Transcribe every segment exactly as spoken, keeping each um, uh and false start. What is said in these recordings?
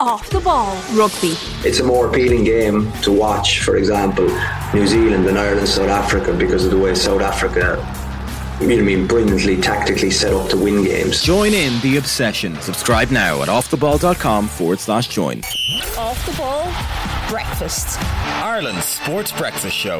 Off the Ball Rugby. It's a more appealing game to watch, for example, New Zealand and Ireland, South Africa, because of the way South Africa, you know, I mean, brilliantly tactically set up to win games. Join in the obsession. Subscribe now at offtheball.com forward slash join. Off the Ball Breakfast. Ireland's sports breakfast show.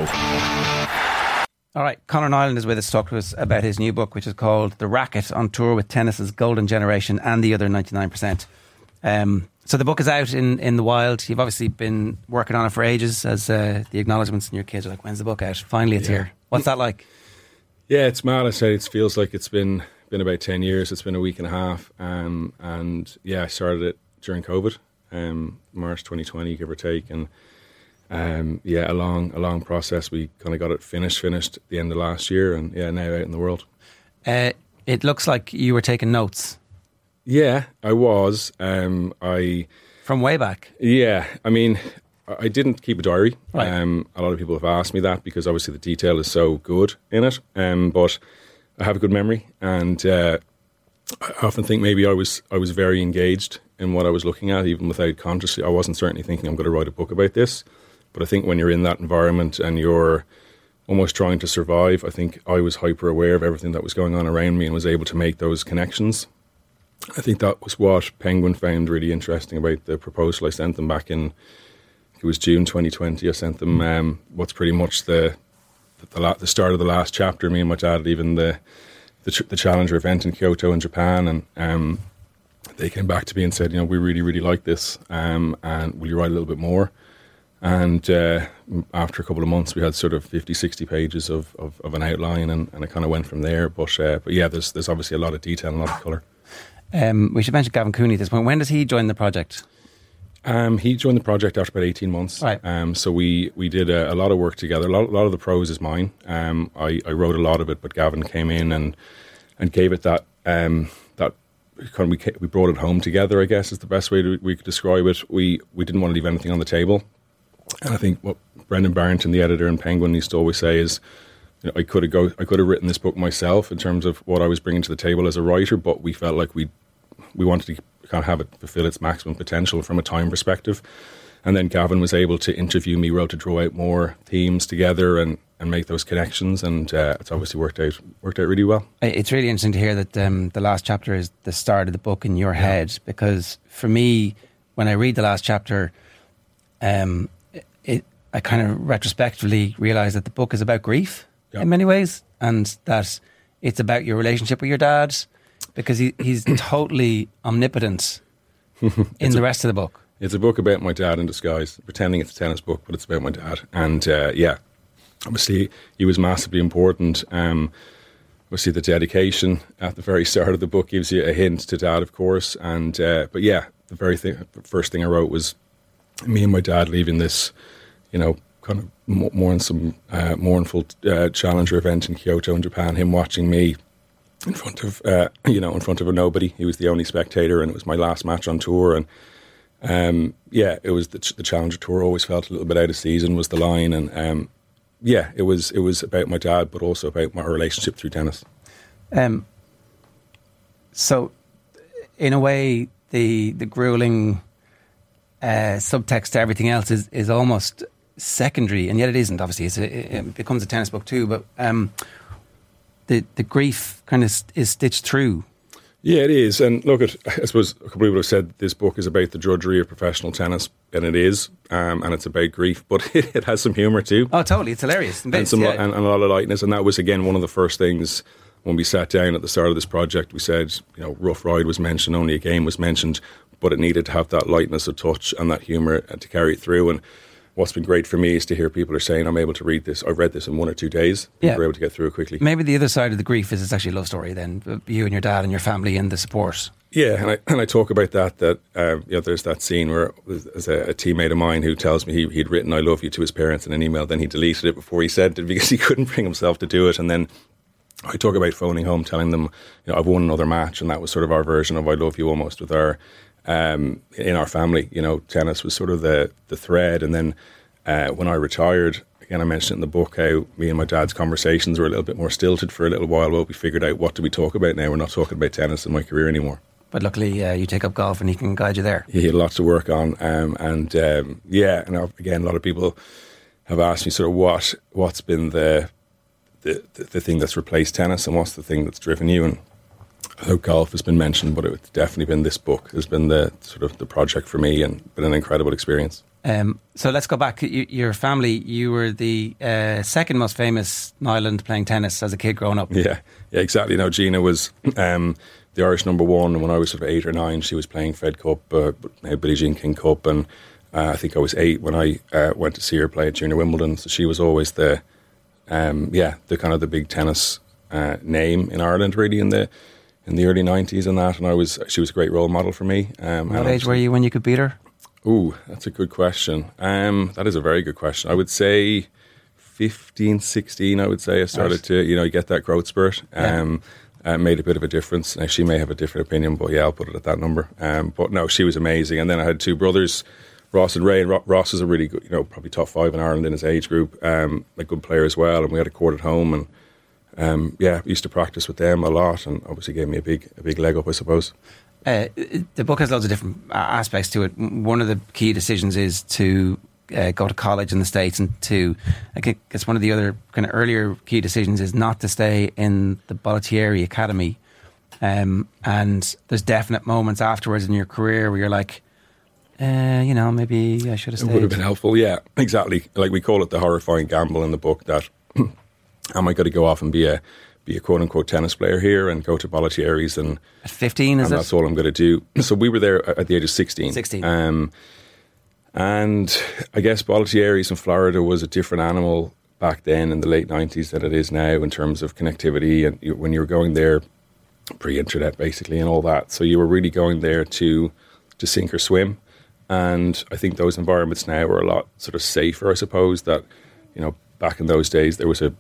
All right, Conor Nyland is with us to talk to us about his new book, which is called The Racket, on tour with tennis's golden generation and the other ninety-nine percent. Um, so the book is out in, in the wild. You've obviously been working on it for ages, as uh, the acknowledgements in your kids are like, when's the book out? Finally it's yeah. here. What's that like? Yeah, it's mad. I say it feels like it's been been about ten years. It's been a week and a half. Um, and yeah, I started it during COVID, um, March twenty twenty, give or take. And um, yeah, a long, a long process. We kind of got it finished, finished at the end of last year. And yeah, now out in the world. Uh, it looks like you were taking notes. Yeah, I was. Um, I From way back? Yeah. I mean, I didn't keep a diary. Right. Um, a lot of people have asked me that because obviously the detail is so good in it. Um, but I have a good memory, and uh, I often think maybe I was I was very engaged in what I was looking at, even without consciously. I wasn't certainly thinking I'm going to write a book about this. But I think when you're in that environment and you're almost trying to survive, I think I was hyper aware of everything that was going on around me and was able to make those connections. I think that was what Penguin found really interesting about the proposal I sent them back in, it was June twenty twenty. I sent them um, what's pretty much the the, la- the start of the last chapter. Me and my dad, even the the, ch- the Challenger event in Kyoto in Japan, and um, they came back to me and said, you know, we really, really like this, um, and will you write a little bit more? And uh, after a couple of months, we had sort of fifty, sixty pages of, of, of an outline, and, and it kind of went from there. But uh, but yeah, there's there's obviously a lot of detail and a lot of colour. Um, we should mention Gavin Cooney at this point. When does he join the project? Um, he joined the project after about eighteen months. Right. Um, so we, we did a, a lot of work together. A lot, a lot of the prose is mine. Um, I, I wrote a lot of it, but Gavin came in and and gave it that um, that kind of, we we brought it home together, I guess is the best way to, we could describe it. We we didn't want to leave anything on the table, and I think what Brendan Barrington, the editor in Penguin, used to always say is, you know, I could have go I could have written this book myself in terms of what I was bringing to the table as a writer, but we felt like we we wanted to kind of have it fulfill its maximum potential from a time perspective. And then Gavin was able to interview me, wrote to draw out more themes together and, and make those connections, and uh, it's obviously worked out worked out really well. It's really interesting to hear that um, the last chapter is the start of the book in your head, because for me, when I read the last chapter, um, it, I kind of retrospectively realise that the book is about grief yeah. in many ways, and that it's about your relationship with your dad, because he, he's totally omnipotent in the rest of the book. It's a book about my dad in disguise, pretending it's a tennis book, but it's about my dad. And uh, yeah, obviously he was massively important. Um, obviously the dedication at the very start of the book gives you a hint to dad, of course. And uh, but yeah, the very thing, the first thing I wrote was me and my dad leaving this, you know, kind of mourn, uh, mournful uh, Challenger event in Kyoto in Japan. Him watching me in front of, uh, you know, in front of a nobody. He was the only spectator, and it was my last match on tour. And um, yeah, it was the, ch- the Challenger Tour always felt a little bit out of season was the line. And um, yeah, it was it was about my dad, but also about my relationship through tennis. Um. So, in a way, the the grueling uh, subtext to everything else is is almost secondary, and yet it isn't. Obviously, it's a, it becomes a tennis book too, but. Um, The, the grief kind of st- is stitched through. Yeah, it is. And look, at, I suppose a couple of people have said this book is about the drudgery of professional tennis, and it is, um, and it's about grief, but it, it has some humour too. Oh, totally. It's hilarious. And, some, yeah. and, and a lot of lightness. And that was, again, one of the first things when we sat down at the start of this project. We said, you know, Rough Ride was mentioned, Only a Game was mentioned, but it needed to have that lightness of touch and that humour to carry it through. And what's been great for me is to hear people are saying, I'm able to read this. I've read this in one or two days. Yeah. We're able to get through it quickly. Maybe the other side of the grief is it's actually a love story then. You and your dad and your family and the support. Yeah, and I and I talk about that, that um, you know, there's that scene where there's a, a teammate of mine who tells me he, he'd written I love you to his parents in an email, then he deleted it before he sent it because he couldn't bring himself to do it. And then I talk about phoning home, telling them, you know, I've won another match, and that was sort of our version of I love you almost with our, um, in our family. You know, tennis was sort of the, the thread. And then uh, when I retired, again, I mentioned in the book how me and my dad's conversations were a little bit more stilted for a little while. Well, we figured out what do we talk about now. We're not talking about tennis in my career anymore. But luckily, uh, you take up golf and he can guide you there. He had lots to work on, um, and um, yeah, and again, a lot of people have asked me sort of what what's been the the, the thing that's replaced tennis, and what's the thing that's driven you. And I know golf has been mentioned, but it's definitely been this book has been the sort of the project for me, and been an incredible experience. Um, so let's go back. You, your family, you were the uh, second most famous in Ireland playing tennis as a kid growing up. Yeah, yeah, exactly. Now Gina was um, the Irish number one, and when I was sort of eight or nine, she was playing Fed Cup, uh, Billie Jean King Cup, and uh, I think I was eight when I uh, went to see her play at Junior Wimbledon. So she was always the, um, yeah, the kind of the big tennis uh, name in Ireland, really in the in the early nineties and that. And I was she was a great role model for me. Um, what age were you when you could beat her? Ooh, that's a good question. Um, that is a very good question. I would say fifteen, sixteen, I would say I started right. to, you know, get that growth spurt. Um, yeah. uh, made a bit of a difference. Now, she may have a different opinion, but yeah, I'll put it at that number. Um, but no, she was amazing. And then I had two brothers, Ross and Ray. And Ro- Ross is a really good, you know, probably top five in Ireland in his age group. Um, a good player as well. And we had a court at home. And um, yeah, we used to practice with them a lot. And obviously gave me a big, a big leg up, I suppose. Uh, the book has loads of different aspects to it. One of the key decisions is to uh, go to college in the States, and to, I guess one of the other kind of earlier key decisions is not to stay in the Bollettieri Academy. Um, and there's definite moments afterwards in your career where you're like, uh, you know, maybe I should have stayed. It would have been helpful, yeah, exactly. Like we call it the horrifying gamble in the book that am I going to go off and be a be a quote-unquote tennis player here and go to Bollettieri's and at fifteen, is and it? That's all I'm going to do. So we were there at the age of sixteen. sixteen. Um, and I guess Bollettieri's in Florida was a different animal back then in the late nineties than it is now in terms of connectivity. And you, when you were going there, pre-internet basically and all that. So you were really going there to to sink or swim. And I think those environments now are a lot sort of safer, I suppose, that, you know, back in those days there was a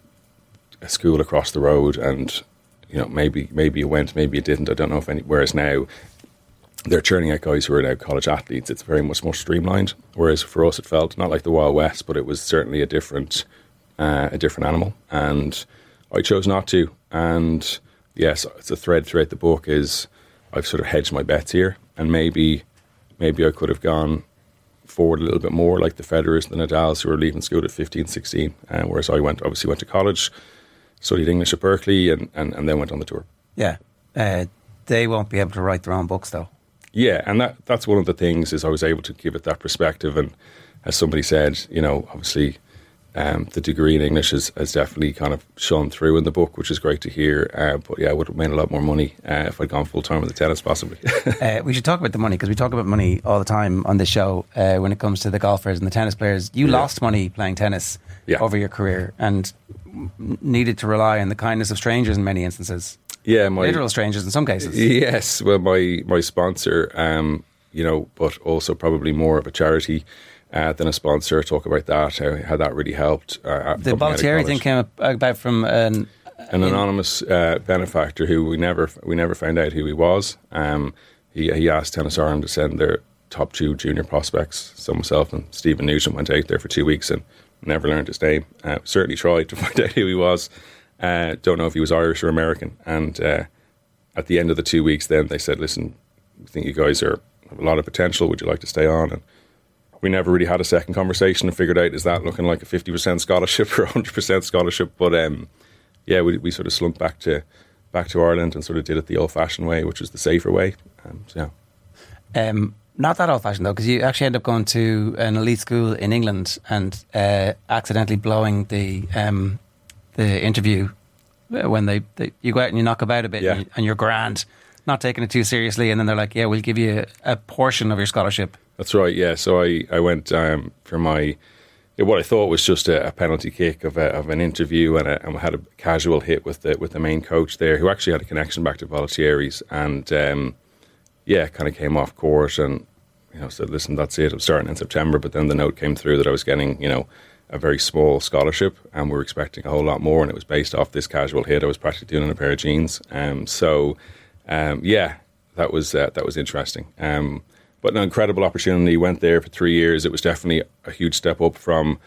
a school across the road, and you know maybe maybe you went, maybe you didn't. I don't know if any. Whereas now they're churning out guys who are now college athletes. It's very much more streamlined. Whereas for us, it felt not like the Wild West, but it was certainly a different uh, a different animal. And I chose not to. And yes, it's a thread throughout the book is I've sort of hedged my bets here, and maybe maybe I could have gone forward a little bit more, like the Federers, the Nadals, who were leaving school at fifteen, sixteen. Uh, whereas I went obviously went to college, studied English at Berkeley, and, and, and then went on the tour. Yeah. Uh, they won't be able to write their own books, though. Yeah, and that that's one of the things is I was able to give it that perspective. And as somebody said, you know, obviously um, the degree in English has, has definitely kind of shone through in the book, which is great to hear. Uh, but yeah, I would have made a lot more money uh, if I'd gone full-time with the tennis, possibly. uh, we should talk about the money, because we talk about money all the time on this show uh, when it comes to the golfers and the tennis players. You yeah. lost money playing tennis yeah. over your career, and needed to rely on the kindness of strangers in many instances. Yeah, my, literal strangers in some cases. Yes, well, my my sponsor, um, you know, but also probably more of a charity uh, than a sponsor. Talk about that, how, how that really helped. Uh, the Bollettieri thing came about from an, an anonymous uh, benefactor who we never we never found out who he was. Um, he he asked Tennis Ireland to send their top two junior prospects. So myself and Stephen Nugent went out there for two weeks and never learned his name. Uh, certainly tried to find out who he was. Uh, don't know if he was Irish or American. And uh, at the end of the two weeks then they said, listen, we think you guys are, have a lot of potential. Would you like to stay on? And we never really had a second conversation and figured out, is that looking like a fifty percent scholarship or one hundred percent scholarship? But um, yeah, we, we sort of slumped back to back to Ireland and sort of did it the old-fashioned way, which was the safer way. Um, so, yeah. Um, Not that old-fashioned, though, because you actually end up going to an elite school in England and uh, accidentally blowing the um, the interview when they, they you go out and you knock about a bit, yeah. and, you, and you're grand, not taking it too seriously, and then they're like, yeah, we'll give you a, a portion of your scholarship. That's right, yeah. So I, I went um, for my, what I thought was just a, a penalty kick of, a, of an interview, and, a, and had a casual hit with the with the main coach there, who actually had a connection back to Bollettieri's, and um, yeah, kind of came off court and, you know, said, listen, that's it, I'm starting in September. But then the note came through that I was getting, you know, a very small scholarship, and we were expecting a whole lot more, and it was based off this casual hit I was practically doing in a pair of jeans. Um, so, um, yeah, that was uh, that was interesting. Um, but an incredible opportunity. Went there for three years. It was definitely a huge step up from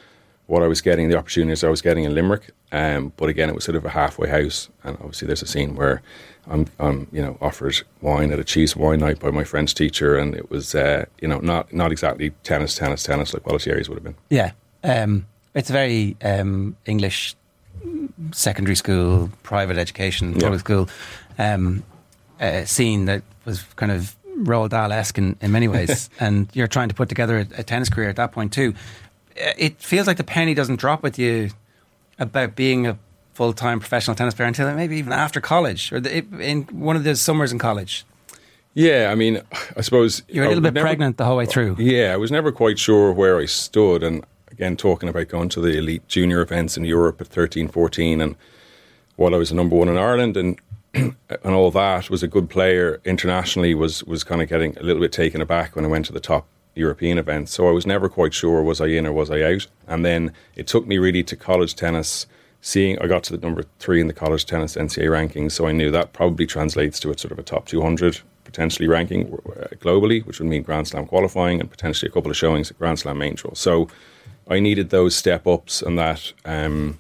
what I was getting, the opportunities I was getting in Limerick. Um, but again, it was sort of a halfway house. And obviously there's a scene where I'm, I'm you know, offered wine at a cheese wine night by my French teacher. And it was, uh, you know, not, not exactly tennis, tennis, tennis like Bollettieri's would have been. Yeah. Um, it's a very um, English secondary school, private education, public yeah. school um, uh, scene that was kind of Roald Dahl-esque in, in many ways. And you're trying to put together a, a tennis career at that point too. It feels like the penny doesn't drop with you about being a full-time professional tennis player until maybe even after college or the, in one of the summers in college. Yeah, I mean, I suppose... You were a little bit never, pregnant the whole way through. Yeah, I was never quite sure where I stood. And again, talking about going to the elite junior events in Europe at thirteen, fourteen, and while I was the number one in Ireland and and all that, was a good player internationally, was, was kind of getting a little bit taken aback when I went to the top European events. So I was never quite sure, was I in or was I out? And then it took me really to college tennis, seeing I got to the number three in the college tennis N C A A rankings, so I knew that probably translates to a sort of a top two hundred potentially ranking globally, which would mean Grand Slam qualifying and potentially a couple of showings at Grand Slam main draw. So I needed those step ups and that, um,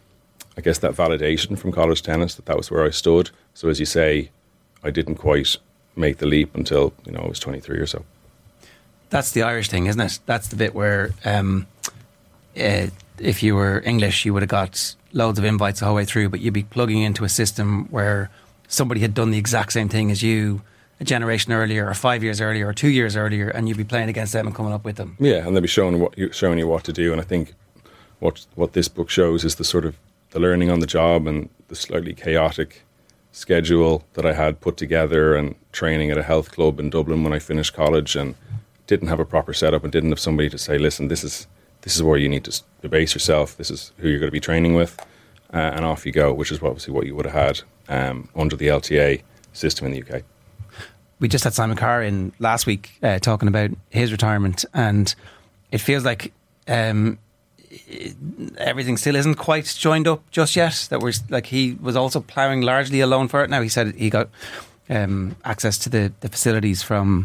I guess that validation from college tennis, that that was where I stood. So as you say, I didn't quite make the leap until, you know, I was twenty-three or so. That's the Irish thing, isn't it? That's the bit where um, uh, if you were English, you would have got loads of invites the whole way through, but you'd be plugging into a system where somebody had done the exact same thing as you a generation earlier or five years earlier or two years earlier, and you'd be playing against them and coming up with them. Yeah, and they'd be showing, what you, showing you what to do. And I think what what this book shows is the sort of the learning on the job and the slightly chaotic schedule that I had put together, and training at a health club in Dublin when I finished college, and didn't have a proper setup and didn't have somebody to say, listen, this is this is where you need to base yourself, this is who you're going to be training with, uh, and off you go, which is obviously what you would have had um, under the L T A system in the U K. We just had Simon Carr in last week uh, talking about his retirement, and it feels like um, everything still isn't quite joined up just yet. That we're like he was also ploughing largely alone for it. Now he said he got um, access to the, the facilities from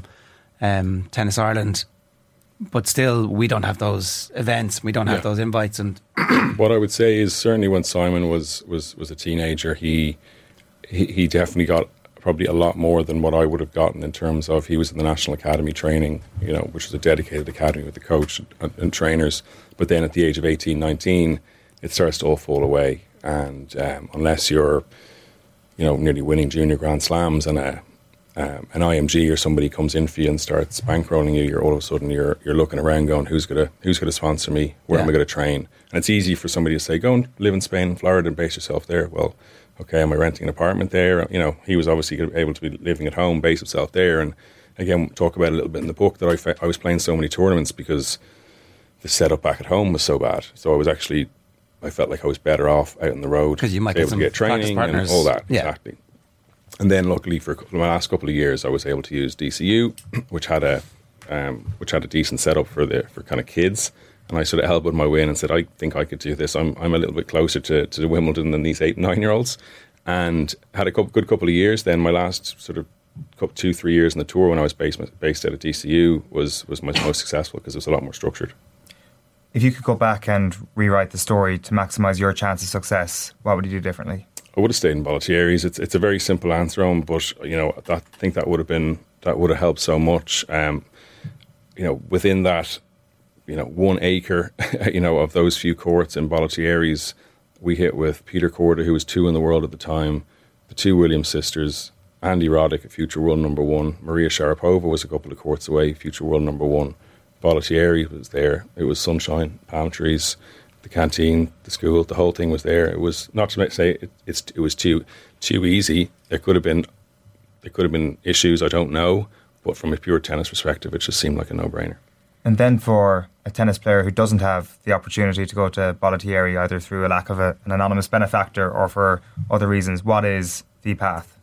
um, Tennis Ireland, but still we don't have those events. We don't have yeah. those invites. And what I would say is certainly when Simon was was, was a teenager, he, he he definitely got probably a lot more than what I would have gotten in terms of, he was in the National Academy training, you know, which was a dedicated academy with the coach and, and trainers. But then at the age of eighteen, nineteen, it starts to all fall away. And um, unless you're, you know, nearly winning junior Grand Slams and a, um, an I M G or somebody comes in for you and starts bankrolling you, you're all of a sudden you're you're looking around going, who's gonna who's gonna sponsor me? Where yeah. am I gonna train? And it's easy for somebody to say, go and live in Spain and Florida and base yourself there. Well, okay, am I renting an apartment there? You know, he was obviously able to be living at home, base himself there. And again, talk about it a little bit in the book that I, fe- I was playing so many tournaments because the setup back at home was so bad. So I was actually, I felt like I was better off out on the road. Because you might able get some to get training and all that. Yeah. Exactly. And then luckily for my last couple of years, I was able to use D C U, which had a um, which had a decent setup for the for kind of kids. And I sort of elbowed my way in and said, I think I could do this. I'm I'm a little bit closer to, to the Wimbledon than these eight and nine-year-olds. And had a couple, good couple of years. Then my last sort of couple, two, three years in the tour when I was based, based out of D C U was, was my most successful because it was a lot more structured. If you could go back and rewrite the story to maximise your chance of success, what would you do differently? I would have stayed in Bollettieri's. It's it's a very simple answer, on, but you know that, I think that would have been that would have helped so much. Um, you know, within that, you know, one acre, you know, of those few courts in Bollettieri's, we hit with Peter Korda, who was two in the world at the time, the two Williams sisters, Andy Roddick, a future world number one, Maria Sharapova was a couple of courts away, future world number one. Bollettieri was there. It was sunshine, palm trees, the canteen, the school, the whole thing was there. It was not to say it, it's it was too too easy. There could have been there could have been issues, I don't know, but from a pure tennis perspective, it just seemed like a no-brainer. And then for a tennis player who doesn't have the opportunity to go to Bollettieri, either through a lack of a, an anonymous benefactor or for other reasons, what is the path?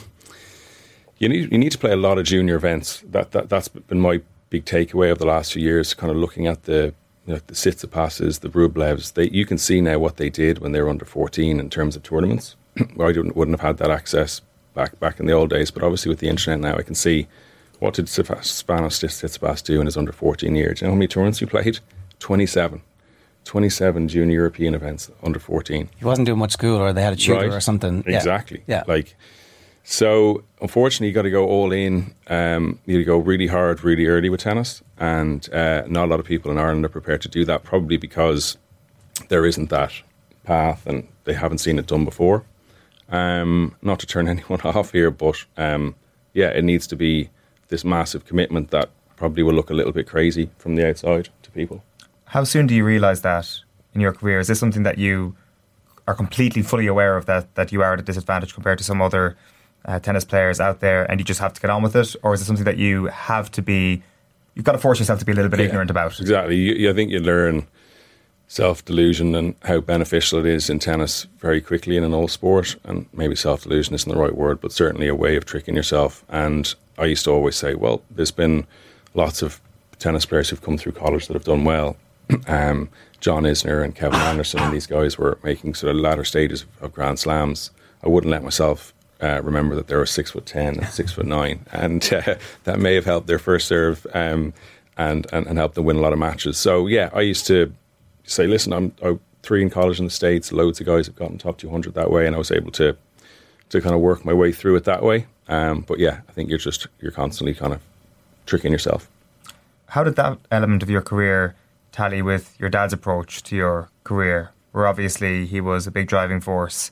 you need you need to play a lot of junior events. That that that's been my big takeaway of the last few years. Kind of looking at the you know, the Tsitsipas's, the Rublevs. They you can see now what they did when they were under fourteen in terms of tournaments. Where I wouldn't, wouldn't have had that access back back in the old days, but obviously with the internet now, I can see. What did Spanos Tsitsipas do in his under fourteen years? Do you know how many tournaments he played? twenty-seven. twenty-seven junior European events under fourteen. He wasn't doing much school, or they had a tutor Right. or something. Exactly. Yeah. yeah. Like, so unfortunately, you got to go all in. Um, you go really hard, really early with tennis, and uh, not a lot of people in Ireland are prepared to do that. Probably because there isn't that path, and they haven't seen it done before. Um, not to turn anyone off here, but um, yeah, it needs to be this massive commitment that probably will look a little bit crazy from the outside to people. How soon do you realise that in your career? Is this something that you are completely fully aware of, that, that you are at a disadvantage compared to some other uh, tennis players out there, and you just have to get on with it? Or is it something that you have to be, you've got to force yourself to be a little bit Yeah, ignorant about? Exactly. You, you, I think you learn self-delusion and how beneficial it is in tennis very quickly in an all sport. And maybe self-delusion isn't the right word, but certainly a way of tricking yourself. And I used to always say, well, there's been lots of tennis players who've come through college that have done well. um, John Isner and Kevin Anderson and these guys were making sort of latter stages of, of Grand Slams. I wouldn't let myself uh, remember that they were six foot ten and six foot nine, and uh, that may have helped their first serve um, and, and and helped them win a lot of matches. So yeah, I used to say, listen, I'm, I'm three in college in the States. Loads of guys have gotten top two hundred that way, and I was able to to kind of work my way through it that way. Um, but yeah, I think you're just you're constantly kind of tricking yourself. How did that element of your career tally with your dad's approach to your career, where obviously he was a big driving force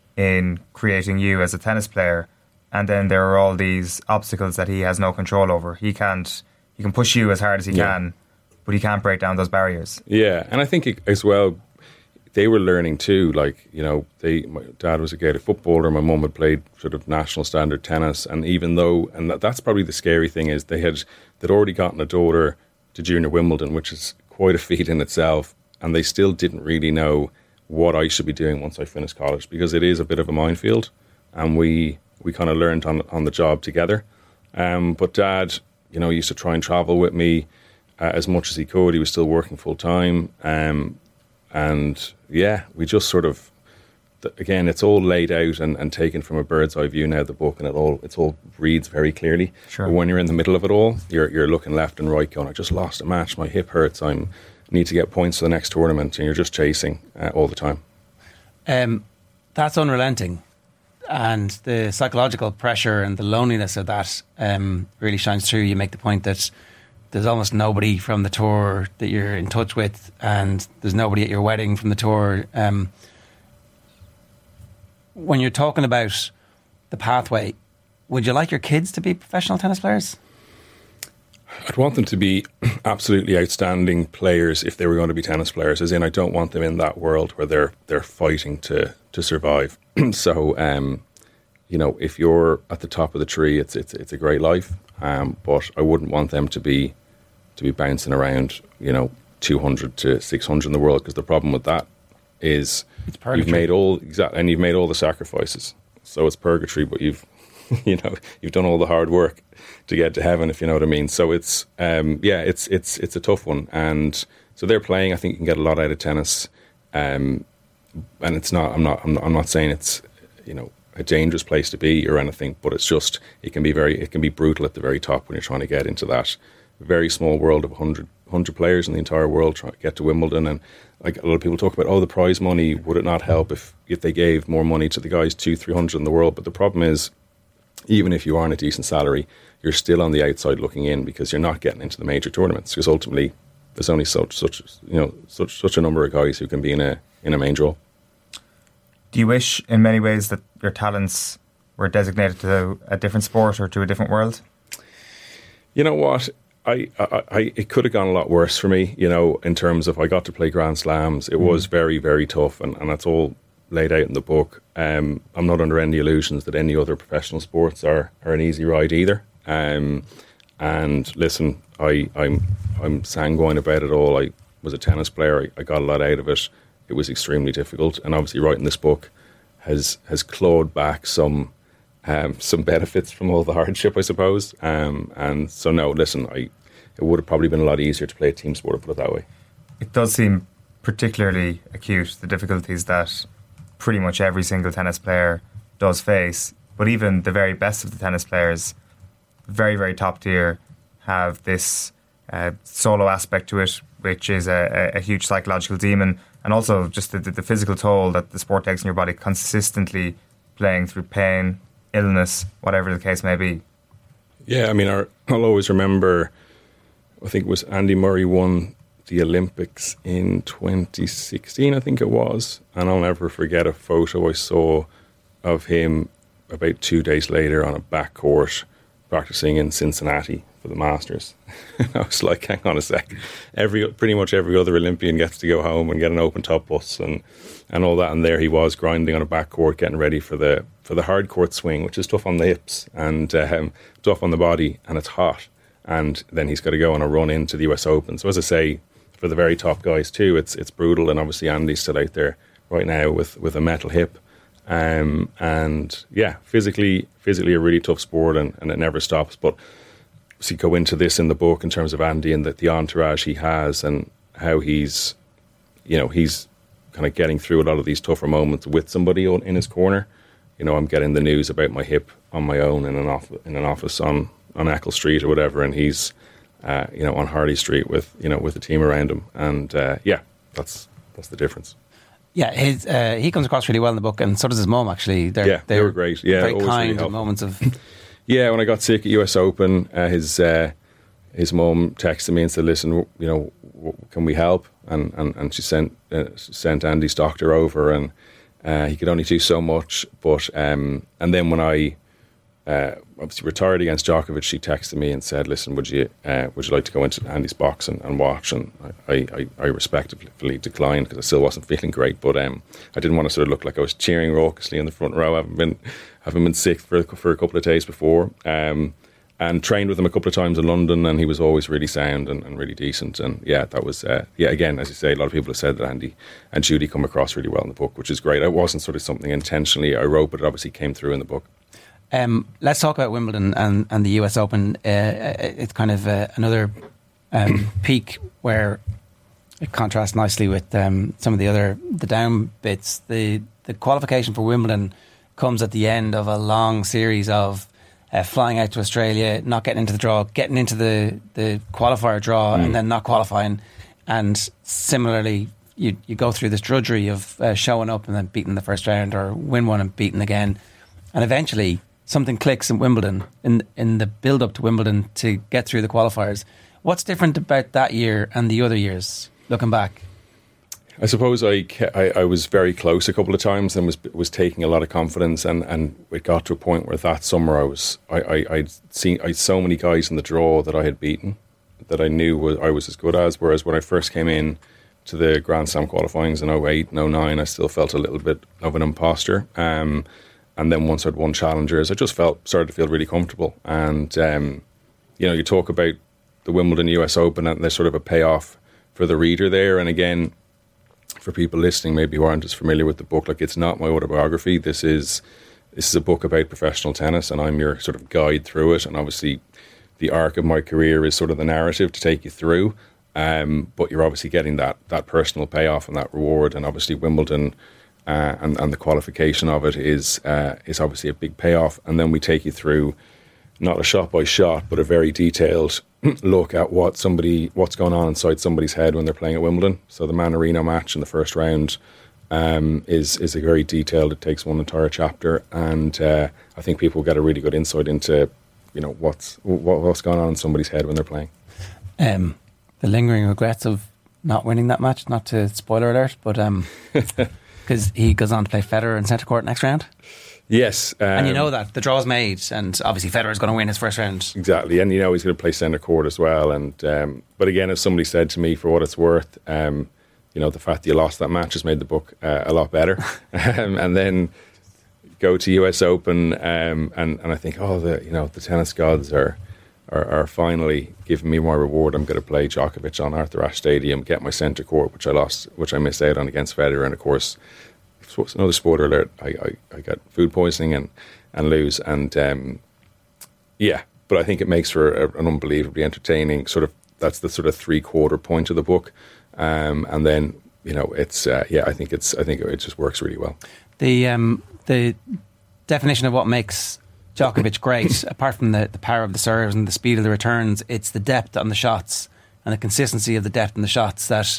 in creating you as a tennis player, and then there are all these obstacles that he has no control over? He can't, he can push you as hard as he Yeah. can, but he can't break down those barriers. Yeah, and I think it, as well, they were learning too. Like, you know, they, my dad was a Gaelic footballer, my mum had played sort of national standard tennis, and even though, and that, that's probably the scary thing, is they had they'd already gotten a daughter to junior Wimbledon, which is quite a feat in itself, and they still didn't really know what I should be doing once I finished college, because it is a bit of a minefield, and we we kind of learned on on the job together. Um, but Dad, you know, used to try and travel with me uh, as much as he could. He was still working full time, um, and yeah, we just sort of, again, it's all laid out and, and taken from a bird's eye view now, the book, and it all it's all reads very clearly. Sure. But when you're in the middle of it all, you're you're looking left and right, going, I just lost a match, my hip hurts, I'm need to get points for the next tournament, and you're just chasing uh, all the time. Um, that's unrelenting, and the psychological pressure and the loneliness of that um, really shines through. You make the point that there's almost nobody from the tour that you're in touch with, and there's nobody at your wedding from the tour. Um, when you're talking about the pathway, would you like your kids to be professional tennis players? I'd want them to be absolutely outstanding players if they were going to be tennis players, as in I don't want them in that world where they're they're fighting to to survive. So, um, you know, if you're at the top of the tree, it's it's it's a great life, um, but I wouldn't want them to be to be bouncing around, you know, two hundred to six hundred in the world, because the problem with that is It's you've purgatory. made all exact and you've made all the sacrifices. So it's purgatory, but you've you know you've done all the hard work to get to heaven, if you know what I mean. So it's um, yeah, it's it's it's a tough one, and so they're playing. I think you can get a lot out of tennis, um, and it's not. I'm not. I'm not. I'm not saying it's you know a dangerous place to be or anything, but it's just it can be very it can be brutal at the very top when you're trying to get into that very small world of one hundred, one hundred players in the entire world trying to get to Wimbledon. And like a lot of people talk about, oh, the prize money, would it not help if if they gave more money to the guys two, three hundred in the world? But the problem is, even if you are on a decent salary, you're still on the outside looking in, because you're not getting into the major tournaments, because ultimately there's only such such you know such such a number of guys who can be in a in a main draw. Do you wish in many ways that your talents were designated to a different sport or to a different world? You know what? I, I, I it could have gone a lot worse for me, you know, in terms of I got to play Grand Slams. It mm. was very, very tough, and, and that's all laid out in the book. Um, I'm not under any illusions that any other professional sports are, are an easy ride either. Um, and listen, I, I'm I'm sanguine about it all. I was a tennis player. I, I got a lot out of it. It was extremely difficult, and obviously writing this book has has clawed back some um, some benefits from all the hardship, I suppose. Um, and so no, listen, I it would have probably been a lot easier to play a team sport, put it that way. It does seem particularly acute, the difficulties that pretty much every single tennis player does face. But even the very best of the tennis players, very, very top tier, have this uh, solo aspect to it, which is a, a huge psychological demon, and also just the, the physical toll that the sport takes on your body, consistently playing through pain, illness, whatever the case may be. Yeah, I mean, our, I'll always remember, I think it was Andy Murray won the Olympics in twenty sixteen, I think it was, and I'll never forget a photo I saw of him about two days later on a back court practicing in Cincinnati for the Masters. I was like, hang on a sec, every pretty much every other Olympian gets to go home and get an open top bus and, and all that, and there he was grinding on a back court, getting ready for the for the hard court swing, which is tough on the hips and um, tough on the body, and it's hot, and then he's got to go on a run into the U S Open. So as I say, for the very top guys too, it's it's brutal, and obviously Andy's still out there right now with, with a metal hip, um, and yeah, physically physically a really tough sport, and, and it never stops. But see, go into this in the book in terms of Andy and the, the entourage he has, and how he's, you know, he's kind of getting through a lot of these tougher moments with somebody on, in his corner. You know, I'm getting the news about my hip on my own in an off, in an office on on Eccles Street or whatever, and he's Uh, you know, on Harley Street with, you know, with a team around him. And, uh, yeah, that's that's the difference. Yeah, his, uh, he comes across really well in the book, and so does his mum, actually. They're, yeah, they were great. Yeah, very kind really at moments of... Yeah, when I got sick at U S Open, uh, his uh, his mum texted me and said, listen, you know, can we help? And and, and she sent uh, sent Andy's doctor over, and uh, he could only do so much. But um, and then when I... Uh, obviously retired against Djokovic, she texted me and said, listen, would you uh, would you like to go into Andy's box and, and watch? And I, I, I respectfully declined because I still wasn't feeling great, but um, I didn't want to sort of look like I was cheering raucously in the front row. I haven't been, haven't been sick for, for a couple of days before, um, and trained with him a couple of times in London, and he was always really sound and, and really decent. And yeah, that was, uh, yeah, again, as you say, a lot of people have said that Andy and Judy come across really well in the book, which is great. It wasn't sort of something intentionally I wrote, but it obviously came through in the book. Um, let's talk about Wimbledon and, and the U S Open. Uh, it's kind of uh, another um, peak where it contrasts nicely with um, some of the other the down bits. The the qualification for Wimbledon comes at the end of a long series of uh, flying out to Australia, not getting into the draw, getting into the, the qualifier draw, mm. and then not qualifying. And similarly, you you go through this drudgery of uh, showing up and then beating the first round, or win one and beating again, and eventually something clicks in Wimbledon, in in the build-up to Wimbledon to get through the qualifiers. What's different about that year and the other years, looking back? I suppose I, I, I was very close a couple of times and was was taking a lot of confidence, and, and it got to a point where that summer I was I, I I'd seen I so many guys in the draw that I had beaten that I knew was, I was as good as. Whereas when I first came in to the Grand Slam qualifyings in oh eight and oh nine, I still felt a little bit of an imposter. Um, And then once I'd won challengers, I just felt started to feel really comfortable. And um, you know, you talk about the Wimbledon U S Open, and there's sort of a payoff for the reader there. And again, for people listening, maybe who aren't as familiar with the book, like, it's not my autobiography. This is this is a book about professional tennis, and I'm your sort of guide through it. And obviously, the arc of my career is sort of the narrative to take you through. Um, but you're obviously getting that that personal payoff and that reward. And obviously, Wimbledon. Uh, and, and the qualification of it is uh, is obviously a big payoff. And then we take you through not a shot by shot, but a very detailed look at what somebody what's going on inside somebody's head when they're playing at Wimbledon. So the Mannarino match in the first round um, is is a very detailed. It takes one entire chapter, and uh, I think people get a really good insight into, you know, what's what, what's going on in somebody's head when they're playing. Um, the lingering regrets of not winning that match. Not to spoiler alert, but. Um Because he goes on to play Federer in centre court next round? Yes. Um, and you know that. The draw's made, and obviously Federer's going to win his first round. Exactly, and you know he's going to play centre court as well. And um, But again, as somebody said to me, for what it's worth, um, you know, the fact that you lost that match has made the book uh, a lot better. um, and then go to U S Open, um, and, and I think, oh, the you know the tennis gods are, are, are finally giving me my reward. I'm going to play Djokovic on Arthur Ashe Stadium, get my centre court, which I lost, which I missed out on against Federer, and of course, another spoiler alert, I, I, I got food poisoning and, and lose. And um, yeah, but I think it makes for a, an unbelievably entertaining sort of, that's the sort of three quarter point of the book. Um, and then, you know, it's, uh, yeah, I think it's, I think it just works really well. The, um, the definition of what makes Djokovic great, apart from the, the power of the serves and the speed of the returns, it's the depth on the shots. and the consistency of the depth in the shots that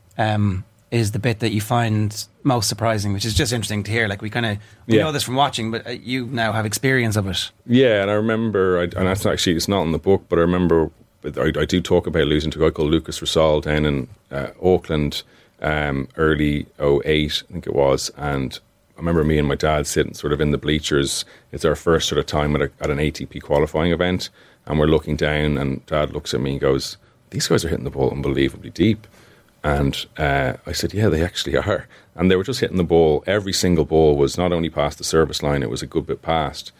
um, is the bit that you find most surprising, which is just interesting to hear. Like we kind of we Yeah. know this from watching, but you now have experience of it. Yeah, and I remember, I, and that's actually, it's not in the book, but I remember, I, I do talk about losing to a guy called Lucas Rosal down in uh, Auckland, um, early oh eight, I think it was, and I remember me and my dad sitting sort of in the bleachers. It's our first sort of time at, a, at an A T P qualifying event, and we're looking down, and Dad looks at me and goes, "These guys are hitting the ball unbelievably deep." And uh, I said, "Yeah, they actually are." And they were just hitting the ball. Every single ball was not only past the service line, it was a good bit past.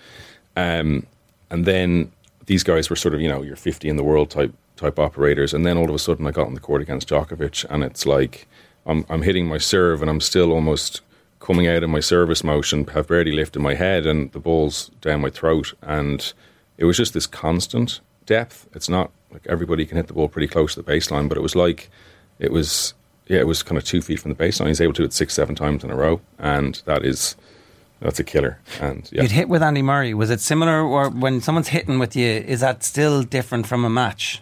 Um, and then these guys were sort of, you know, you're fifty in the world type type operators. And then all of a sudden I got on the court against Djokovic, and it's like I'm, I'm hitting my serve and I'm still almost coming out of my service motion, have barely lifted my head, and the ball's down my throat. And it was just this constant depth. It's not like everybody can hit the ball pretty close to the baseline, but it was like, it was, yeah, it was kind of two feet from the baseline. He's able to do it six, seven times in a row, and that is, that's a killer. And yeah. You'd hit with Andy Murray. Was it similar, or when someone's hitting with you, is that still different from a match?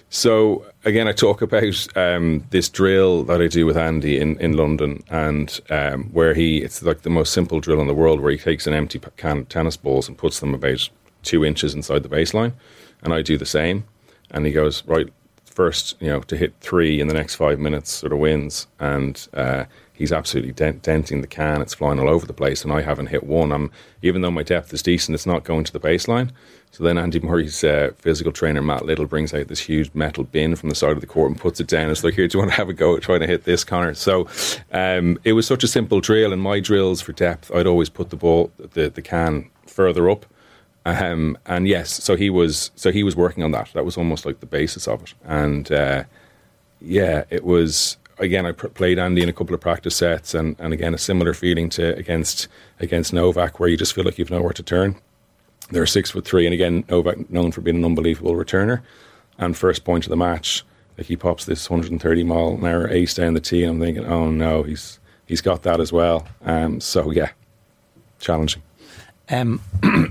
So again, I talk about um, this drill that I do with Andy in, in London, and um, where he, it's like the most simple drill in the world, where he takes an empty can of tennis balls and puts them about two inches inside the baseline, and I do the same. And he goes, right, first, you know, to hit three in the next five minutes sort of wins. And uh, he's absolutely dent- denting the can. It's flying all over the place, and I haven't hit one. I'm, even though my depth is decent, it's not going to the baseline. So then Andy Murray's uh, physical trainer, Matt Little, brings out this huge metal bin from the side of the court and puts it down. It's like, here, do you want to have a go at trying to hit this, Connor? So um, it was such a simple drill, and my drills for depth, I'd always put the ball, the, the can further up. Um, and yes, so he was so he was working on that. That was almost like the basis of it. And uh, yeah, it was, again, I pr- played Andy in a couple of practice sets, and, and again, a similar feeling to against against Novak, where you just feel like you've nowhere to turn. They're six foot three, and again, Novak known for being an unbelievable returner. And first point of the match, like he pops this one hundred thirty mile an hour ace down the tee, and I'm thinking, oh no, he's he's got that as well. Um, so yeah, challenging. Um,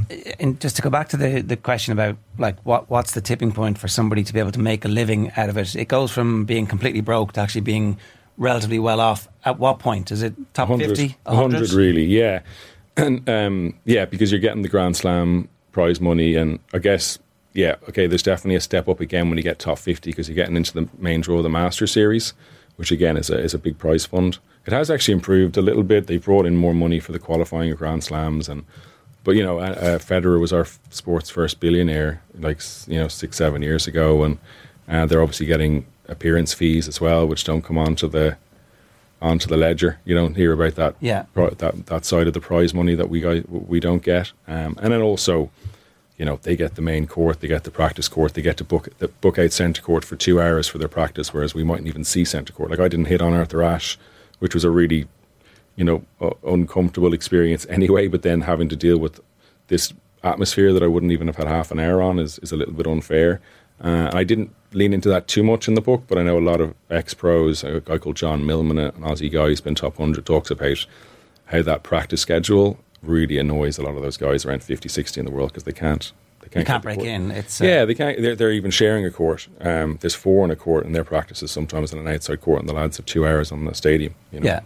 and just to go back to the, the question about like what what's the tipping point for somebody to be able to make a living out of it? It goes from being completely broke to actually being relatively well off. At what point? Is it top fifty? one hundred really, yeah. And um, yeah, because you're getting the Grand Slam prize money, and I guess, yeah, okay, there's definitely a step up again when you get top fifty, because you're getting into the main draw of the Master Series, which again is a, is a big prize fund. It has actually improved a little bit. They brought in more money for the qualifying of Grand Slams, and but you know, uh, Federer was our f- sport's first billionaire, like, you know, six, seven years ago, and uh, they're obviously getting appearance fees as well, which don't come onto the onto the ledger. You don't hear about that. Yeah. that that side of the prize money that we got, we don't get. Um, and then also, you know, they get the main court, they get the practice court, they get to book the book out centre court for two hours for their practice, whereas we mightn't even see centre court. Like I didn't hit on Arthur Ashe, which was a really, you know, uh, uncomfortable experience anyway, but then having to deal with this atmosphere that I wouldn't even have had half an hour on is, is a little bit unfair. Uh, I didn't lean into that too much in the book, but I know a lot of ex-pros, a guy called John Millman, an Aussie guy who's been top one hundred, talks about how that practice schedule really annoys a lot of those guys around fifty, sixty in the world, because they can't they can't, You can't get the break court. in. It's uh, Yeah, they can't. They're, they're even sharing a court. Um, there's four in a court, and their practices sometimes in an outside court, and the lads have two hours on the stadium. You know? yeah.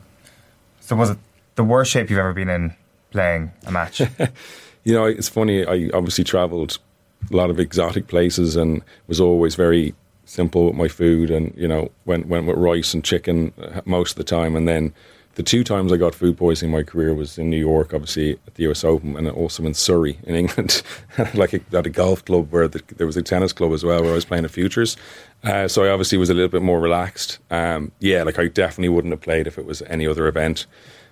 So was it the worst shape you've ever been in playing a match? You know, it's funny, I obviously travelled a lot of exotic places and was always very simple with my food, and, you know, went, went with rice and chicken most of the time. And then the two times I got food poisoning in my career was in New York, obviously, at the U S Open, and also in Surrey in England, like a, at a golf club where the, there was a tennis club as well where I was playing at Futures. Uh, so I obviously was a little bit more relaxed. Um, yeah, like I definitely wouldn't have played if it was any other event.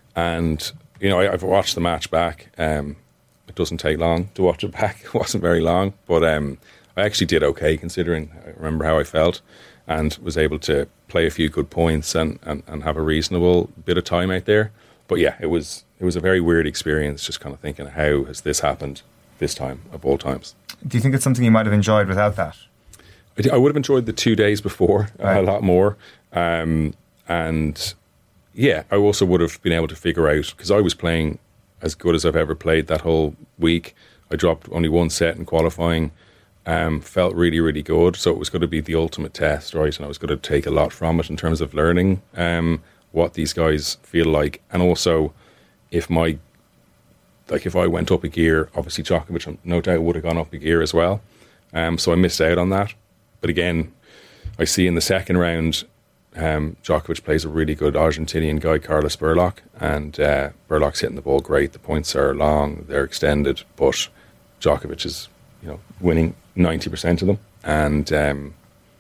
And, you know, I, I've watched the match back. Um, it doesn't take long to watch it back. It wasn't very long, but um, I actually did okay considering. I remember how I felt and was able to play a few good points and, and, and have a reasonable bit of time out there. But yeah, it was it was a very weird experience, just kind of thinking, how has this happened this time of all times? Do you think it's something you might have enjoyed without that? I, d- I would have enjoyed the two days before uh, Right. a lot more. Um, and yeah, I also would have been able to figure out, because I was playing as good as I've ever played that whole week. I dropped only one set in qualifying. Um, felt really, really good. So it was going to be the ultimate test, right? And I was going to take a lot from it in terms of learning um, what these guys feel like. And also, if my, like if I went up a gear, obviously Djokovic no doubt would have gone up a gear as well. Um, so I missed out on that. But again, I see in the second round, um, Djokovic plays a really good Argentinian guy, Carlos Burlock. And uh, Burlock's hitting the ball great. The points are long, they're extended. But Djokovic is, you know, winning ninety percent of them. And um,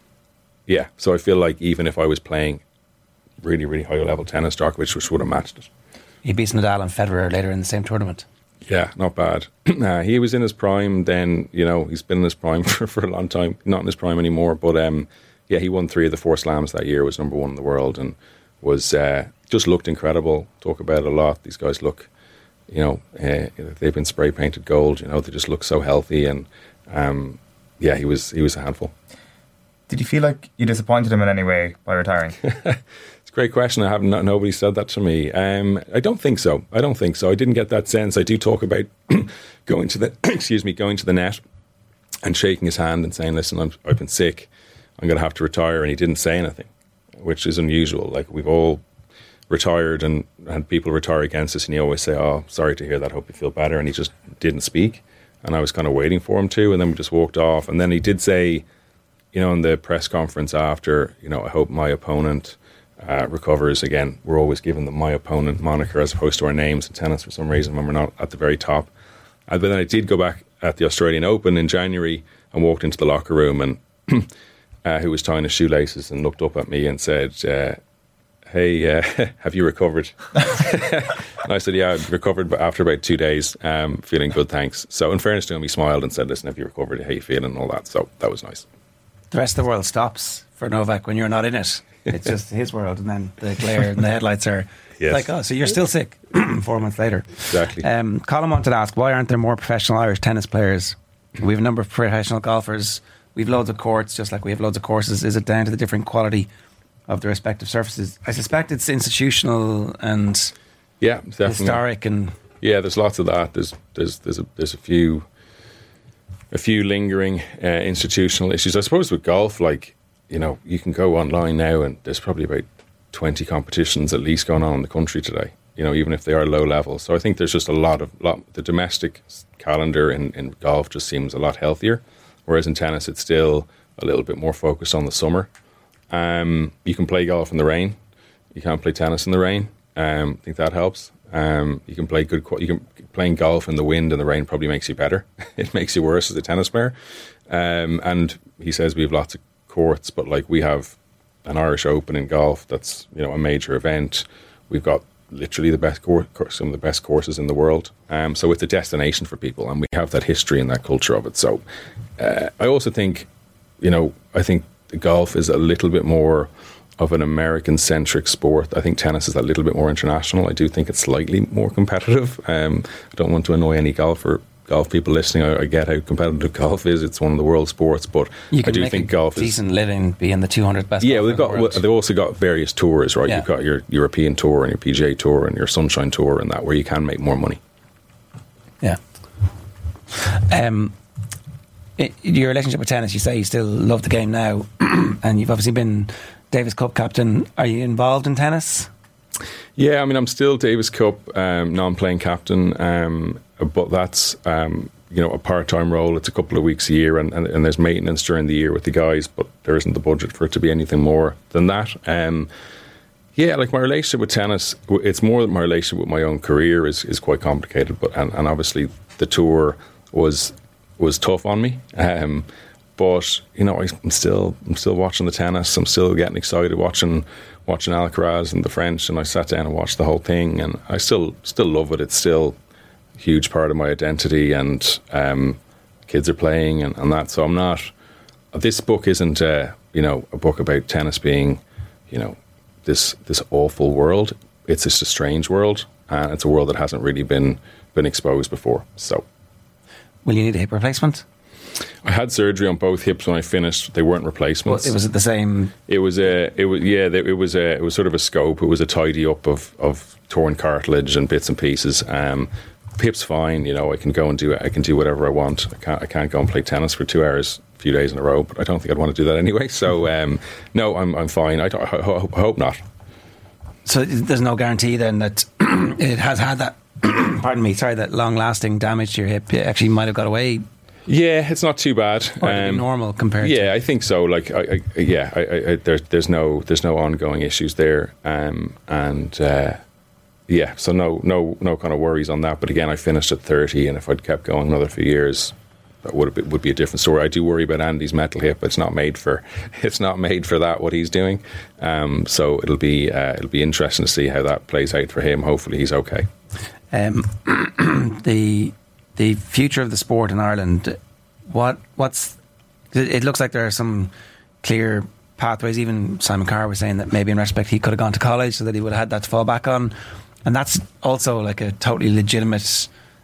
yeah, so I feel like even if I was playing really, really high level tennis, Djokovic which would have matched it. He beats Nadal and Federer later in the same tournament. Yeah, not bad. uh, he was in his prime then, you know, he's been in his prime for, for a long time, not in his prime anymore. But um, yeah, he won three of the four slams that year, was number one in the world, and was uh, just looked incredible. Talk about it a lot. These guys look, you know, uh, they've been spray painted gold, you know, they just look so healthy. And um, yeah, he was he was a handful. Did you feel like you disappointed him in any way by retiring? It's a great question. I haven't. Nobody said that to me. Um, I don't think so. I don't think so. I didn't get that sense. I do talk about going to the excuse me, going to the net and shaking his hand and saying, "Listen, I'm, I've been sick. I'm going to have to retire." And he didn't say anything, which is unusual. Like, we've all retired and had people retire against us, and he always say, "Oh, sorry to hear that. Hope you feel better." And he just didn't speak. And I was kind of waiting for him to, and then we just walked off. And then he did say, you know, in the press conference after, you know, "I hope my opponent uh, recovers." Again, we're always given the "my opponent" moniker as opposed to our names in tennis for some reason when we're not at the very top. Uh, but then I did go back at the Australian Open in January and walked into the locker room, and uh, who was tying his shoelaces and looked up at me and said, uh, "Hey, uh, have you recovered?" And I said, "Yeah, I've recovered, but after about two days, um, feeling good, thanks." So in fairness to him, he smiled and said, "Listen, have you recovered? How you feeling?" and all that. So that was nice. The rest of the world stops for Novak when you're not in it. It's just his world, and then the glare and the headlights are yes. like, "Oh, so you're still sick four months later." Exactly. Um, Colin wanted to ask, why aren't there more professional Irish tennis players? We have a number of professional golfers. We've loads of courts, just like we have loads of courses. Is it down to the different quality of the respective surfaces? I suspect it's institutional and yeah, definitely. historic, and yeah, there's lots of that. There's there's there's a there's a few a few lingering uh, institutional issues. I suppose with golf, like, you know, you can go online now and there's probably about twenty competitions at least going on in the country today, you know, even if they are low level. So I think there's just a lot of, lot, the domestic calendar in, in golf just seems a lot healthier, whereas in tennis it's still a little bit more focused on the summer. Um, you can play golf in the rain. You can't play tennis in the rain. Um, I think that helps. Um, you can play good, you can, playing golf in the wind and the rain probably makes you better. It makes you worse as a tennis player. Um, and he says we have lots of courts, but like we have an Irish Open in golf that's, you know, a major event. We've got literally the best course, some of the best courses in the world. Um, so it's a destination for people, and we have that history and that culture of it. So uh, I also think, you know, I think golf is a little bit more of an American-centric sport. I think tennis is a little bit more international. I do think it's slightly more competitive. Um, I don't want to annoy any golfer, golf people listening. I, I get how competitive golf is. It's one of the world sports, but you can I do make think a golf decent is living being the two hundred best. Yeah, well, they've got. The Well, they've also got various tours, right? Yeah. You've got your European tour and your P G A tour and your Sunshine tour and that, where you can make more money. Yeah. Um. It, your relationship with tennis, you say you still love the game now, and you've obviously been Davis Cup captain. Are you involved in tennis? Yeah, I mean, I'm still Davis Cup um, non-playing captain, um, but that's um, you know, a part-time role. It's a couple of weeks a year, and, and, and there's maintenance during the year with the guys, but there isn't the budget for it to be anything more than that. Um, yeah, like my relationship with tennis, it's more that my relationship with my own career is is quite complicated. But and, and obviously the tour was was tough on me. Um, but you know, I'm still I'm still watching the tennis. I'm still getting excited watching watching Alcaraz and the French. And I sat down and watched the whole thing, and I still still love it. It's still a huge part of my identity, and um, kids are playing and, and that. So I'm not. This book isn't uh, you know, a book about tennis being, you know, this this awful world. It's just a strange world, and it's a world that hasn't really been been exposed before. So, will you need a hip replacement? I had surgery on both hips when I finished. They weren't replacements. Well, it was the same. It was a. It was yeah. It was a. It was sort of a scope. It was a tidy up of, of torn cartilage and bits and pieces. Um, hip's fine. You know, I can go and do it. I can do whatever I want. I can't. I can't go and play tennis for two hours, a few days in a row. But I don't think I'd want to do that anyway. So um, no, I'm I'm fine. I, don't, I, ho- I hope not. So there's no guarantee then that it has had that. pardon me. Sorry, that long-lasting damage to your hip. It actually might have got away. Yeah, it's not too bad. Or um, normal compared. Yeah, to I think so. Like, I, I, yeah, I, I, there's there's no there's no ongoing issues there, um, and uh, yeah, so no no no kind of worries on that. But again, I finished at thirty, and if I'd kept going another few years, that would be, would be a different story. I do worry about Andy's metal hip. It's not made for it's not made for that. What he's doing, um, so it'll be uh, it'll be interesting to see how that plays out for him. Hopefully, he's okay. Um, the the future of the sport in Ireland, what what's it looks like there are some clear pathways. Even Simon Carr was saying that maybe in retrospect he could have gone to college so that he would have had that to fall back on, and that's also like a totally legitimate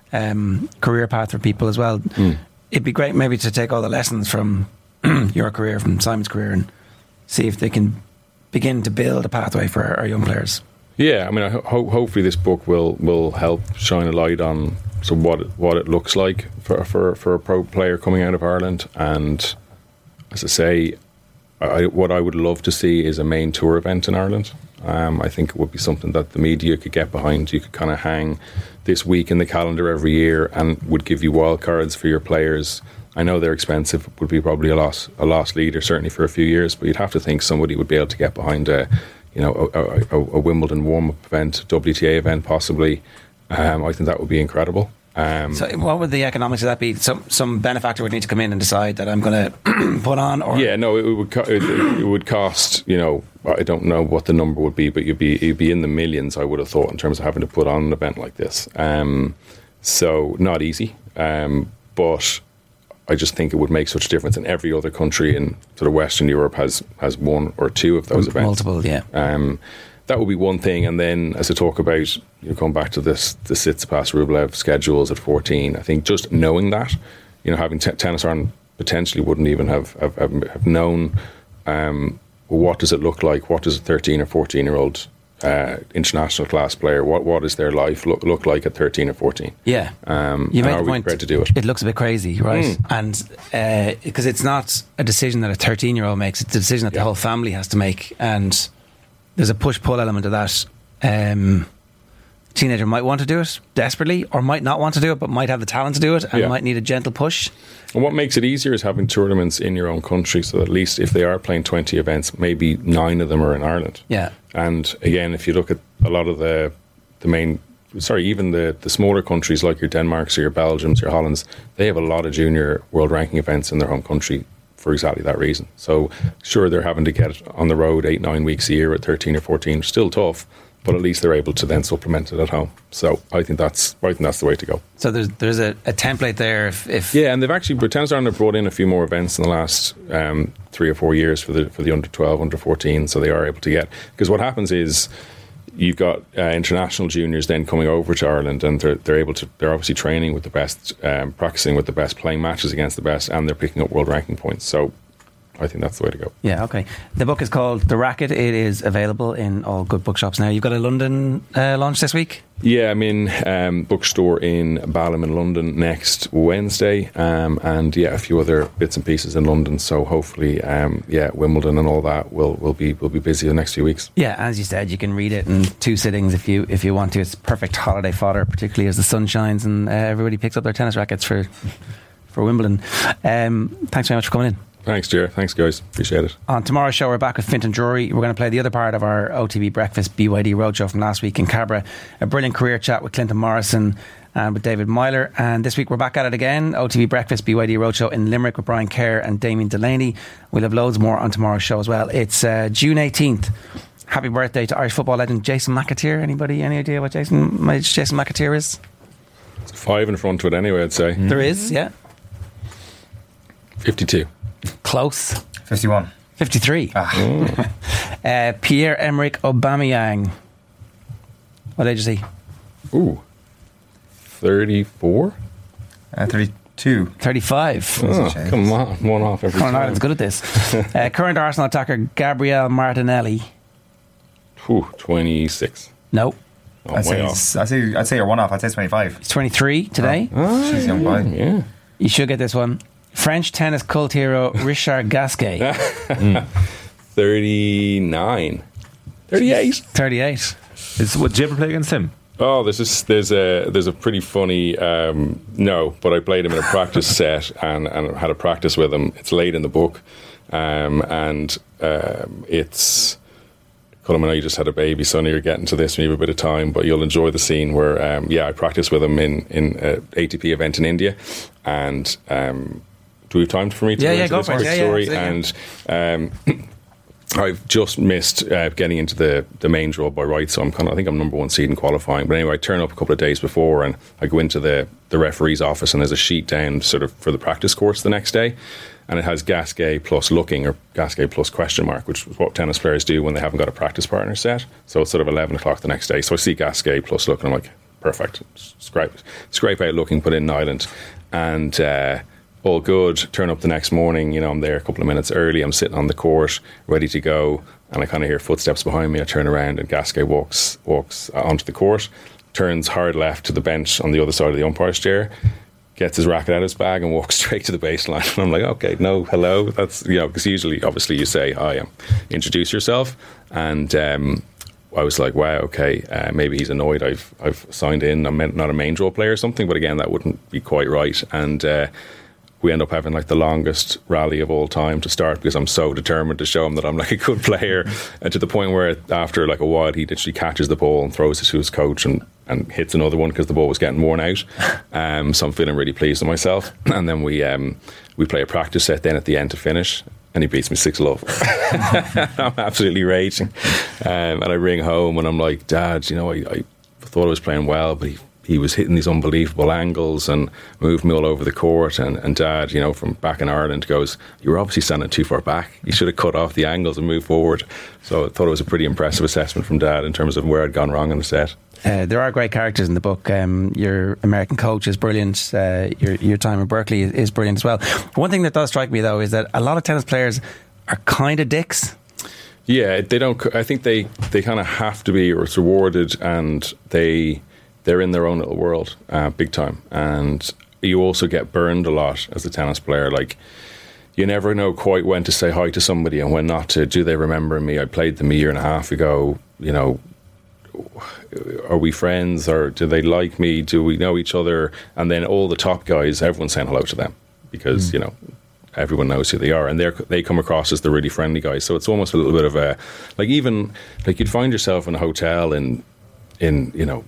um, career path for people as well. Mm. It'd be great maybe to take all the lessons from your career, from Simon's career, and see if they can begin to build a pathway for our, our young players. Yeah, I mean, I ho- hopefully this book will, will help shine a light on so what it, what it looks like for, for for a pro player coming out of Ireland. And as I say, I, what I would love to see is a main tour event in Ireland. Um, I think it would be something that the media could get behind. You could kind of hang this week in the calendar every year and would give you wild cards for your players. I know they're expensive. It would be probably a loss a loss leader, certainly for a few years, but you'd have to think somebody would be able to get behind a you know, a, a, a Wimbledon warm-up event, W T A event possibly. Um, I think that would be incredible. Um, so what would the economics of that be? Some some benefactor would need to come in and decide that I'm going to put on? Or yeah, no, it would co- it, it would cost, you know, I don't know what the number would be, but you'd be, you'd be in the millions, I would have thought, in terms of having to put on an event like this. Um, so not easy, um, but I just think it would make such a difference. And every other country in sort of Western Europe has has one or two of those events. Multiple, yeah. Um, that would be one thing. And then as I talk about, you know, come back to this, the Tsitsipas Rublev schedules at fourteen, I think just knowing that, you know, having t- Tennis Ireland potentially wouldn't even have, have, have known um, well, what does it look like? What does a thirteen or fourteen year old Uh, international class player, what what does their life look, look like at thirteen or fourteen? Yeah, um, you and made are the we point. prepared to do it? It looks a bit crazy, right? Mm. And because uh, it's not a decision that a thirteen year old makes; it's a decision that yeah. the whole family has to make. And there's a push pull element of that. Um, teenager might want to do it desperately, or might not want to do it, but might have the talent to do it, and yeah. might need a gentle push. And what makes it easier is having tournaments in your own country, so that at least if they are playing twenty events, maybe nine of them are in Ireland. Yeah. And again, if you look at a lot of the the main, sorry, even the, the smaller countries like your Denmarks or your Belgiums, your Hollands, they have a lot of junior world ranking events in their home country for exactly that reason. So sure, they're having to get on the road eight, nine weeks a year at thirteen or fourteen, still tough, but at least they're able to then supplement it at home. So I think that's I think that's the way to go. So there's there's a, a template there. If, if yeah, and they've actually Tennis Ireland have brought in a few more events in the last um, three or four years for the for the under twelve, under fourteen. So they are able to get, because what happens is you've got uh, international juniors then coming over to Ireland, and they're they're able to they're obviously training with the best, um, practicing with the best, playing matches against the best, and they're picking up world ranking points. So I think that's the way to go. Yeah, okay. The book is called The Racket. It is available in all good bookshops now. You've got a London uh, launch this week? Yeah, I'm in um, bookstore in Balham in London next Wednesday, um, and yeah, a few other bits and pieces in London. So hopefully, um, yeah, Wimbledon and all that will will be will be busy the next few weeks. Yeah, as you said, you can read it in two sittings if you if you want to. It's perfect holiday fodder, particularly as the sun shines and uh, everybody picks up their tennis rackets for for Wimbledon. Um, thanks very much for coming in. Thanks, Ger. Thanks, guys. Appreciate it. On tomorrow's show, we're back with Fintan Drury. We're going to play the other part of our O T B Breakfast B Y D Roadshow from last week in Cabra. A brilliant career chat with Clinton Morrison and with David Myler. And this week we're back at it again. O T B Breakfast B Y D Roadshow in Limerick with Brian Kerr and Damien Delaney. We'll have loads more on tomorrow's show as well. It's uh, June eighteenth. Happy birthday to Irish football legend Jason McAteer. Anybody, any idea what Jason, Jason McAteer is? It's five in front of it anyway, I'd say. Mm. There is, yeah. fifty-two. Close. fifty-one. fifty-three. Ah. uh, Pierre-Emerick Aubameyang. What age is he? Ooh. thirty-four? Uh, thirty-two. thirty-five. Oh, come on. One off every Colin time. Ireland's good at this. uh, current Arsenal attacker Gabriel Martinelli. Ooh, twenty-six. No. Oh, I'd, way say off. he's- I'd say I'd say you're one off. I'd say twenty-five. He's twenty-three today. Oh, she's a young boy. Yeah. You should get this one. French tennis cult hero Richard Gasquet, thirty-nine. thirty-eight. thirty-eight. Is, what, did you ever play against him? Oh, there's this, there's a there's a pretty funny um, no, but I played him in a practice set and, and had a practice with him. It's late in the book, um, and um, it's. Colm, I know you just had a baby, so I know you're getting to this when you have a bit of time, but you'll enjoy the scene where, um, yeah, I practiced with him in in an A T P event in India, and um, do we have time for me to Yeah, go yeah, into go this for it. quick Yeah, yeah, story? absolutely. And um, I've just missed uh, getting into the, the main draw by right, so I'm kind of, I think I'm number one seed in qualifying. But anyway, I turn up a couple of days before, and I go into the the referee's office, and there's a sheet down sort of for the practice course the next day. And it has Gasquet plus looking or Gasquet plus question mark, which is what tennis players do when they haven't got a practice partner set. So it's sort of eleven o'clock the next day. So I see Gasquet plus looking. I'm like, perfect. Scrape, scrape out looking, put in Nyland. And uh, all good. Turn up the next morning. You know, I'm there a couple of minutes early. I'm sitting on the court, ready to go. And I kind of hear footsteps behind me. I turn around and Gasquet walks, walks onto the court, turns hard left to the bench on the other side of the umpire's chair, gets his racket out of his bag and walks straight to the baseline. And I'm like, okay, no, hello. That's, you know, because usually, obviously, you say hi, um, introduce yourself. And um, I was like, wow, okay, uh, maybe he's annoyed I've I've signed in. I'm not a main draw player or something, but again, that wouldn't be quite right. And uh, we end up having like the longest rally of all time to start because I'm so determined to show him that I'm like a good player. And to the point where after like a while, he literally catches the ball and throws it to his coach and and hits another one because the ball was getting worn out. Um, so I'm feeling really pleased with myself. And then we um, we play a practice set then at the end to finish, and he beats me six love. I'm absolutely raging. Um, and I ring home and I'm like, Dad, you know, I, I thought I was playing well, but he, he was hitting these unbelievable angles and moved me all over the court. And, and Dad, you know, from back in Ireland goes, you were obviously standing too far back. You should have cut off the angles and moved forward. So I thought it was a pretty impressive assessment from Dad in terms of where I'd gone wrong in the set. Uh, there are great characters in the book. Um, your American coach is brilliant. Uh, your your time in Berkeley is, is brilliant as well. One thing that does strike me though is that a lot of tennis players are kind of dicks. Yeah, they don't. I think they, they kind of have to be, or it's rewarded, and they they're in their own little world, uh, big time. And you also get burned a lot as a tennis player. Like you never know quite when to say hi to somebody and when not to. Do they remember me? I played them a year and a half ago. You know. Are we friends, or do they like me? Do we know each other? And then all the top guys, everyone's saying hello to them because mm. you know everyone knows who they are, and they they come across as the really friendly guys. So it's almost a little bit of a like even like you'd find yourself in a hotel in in you know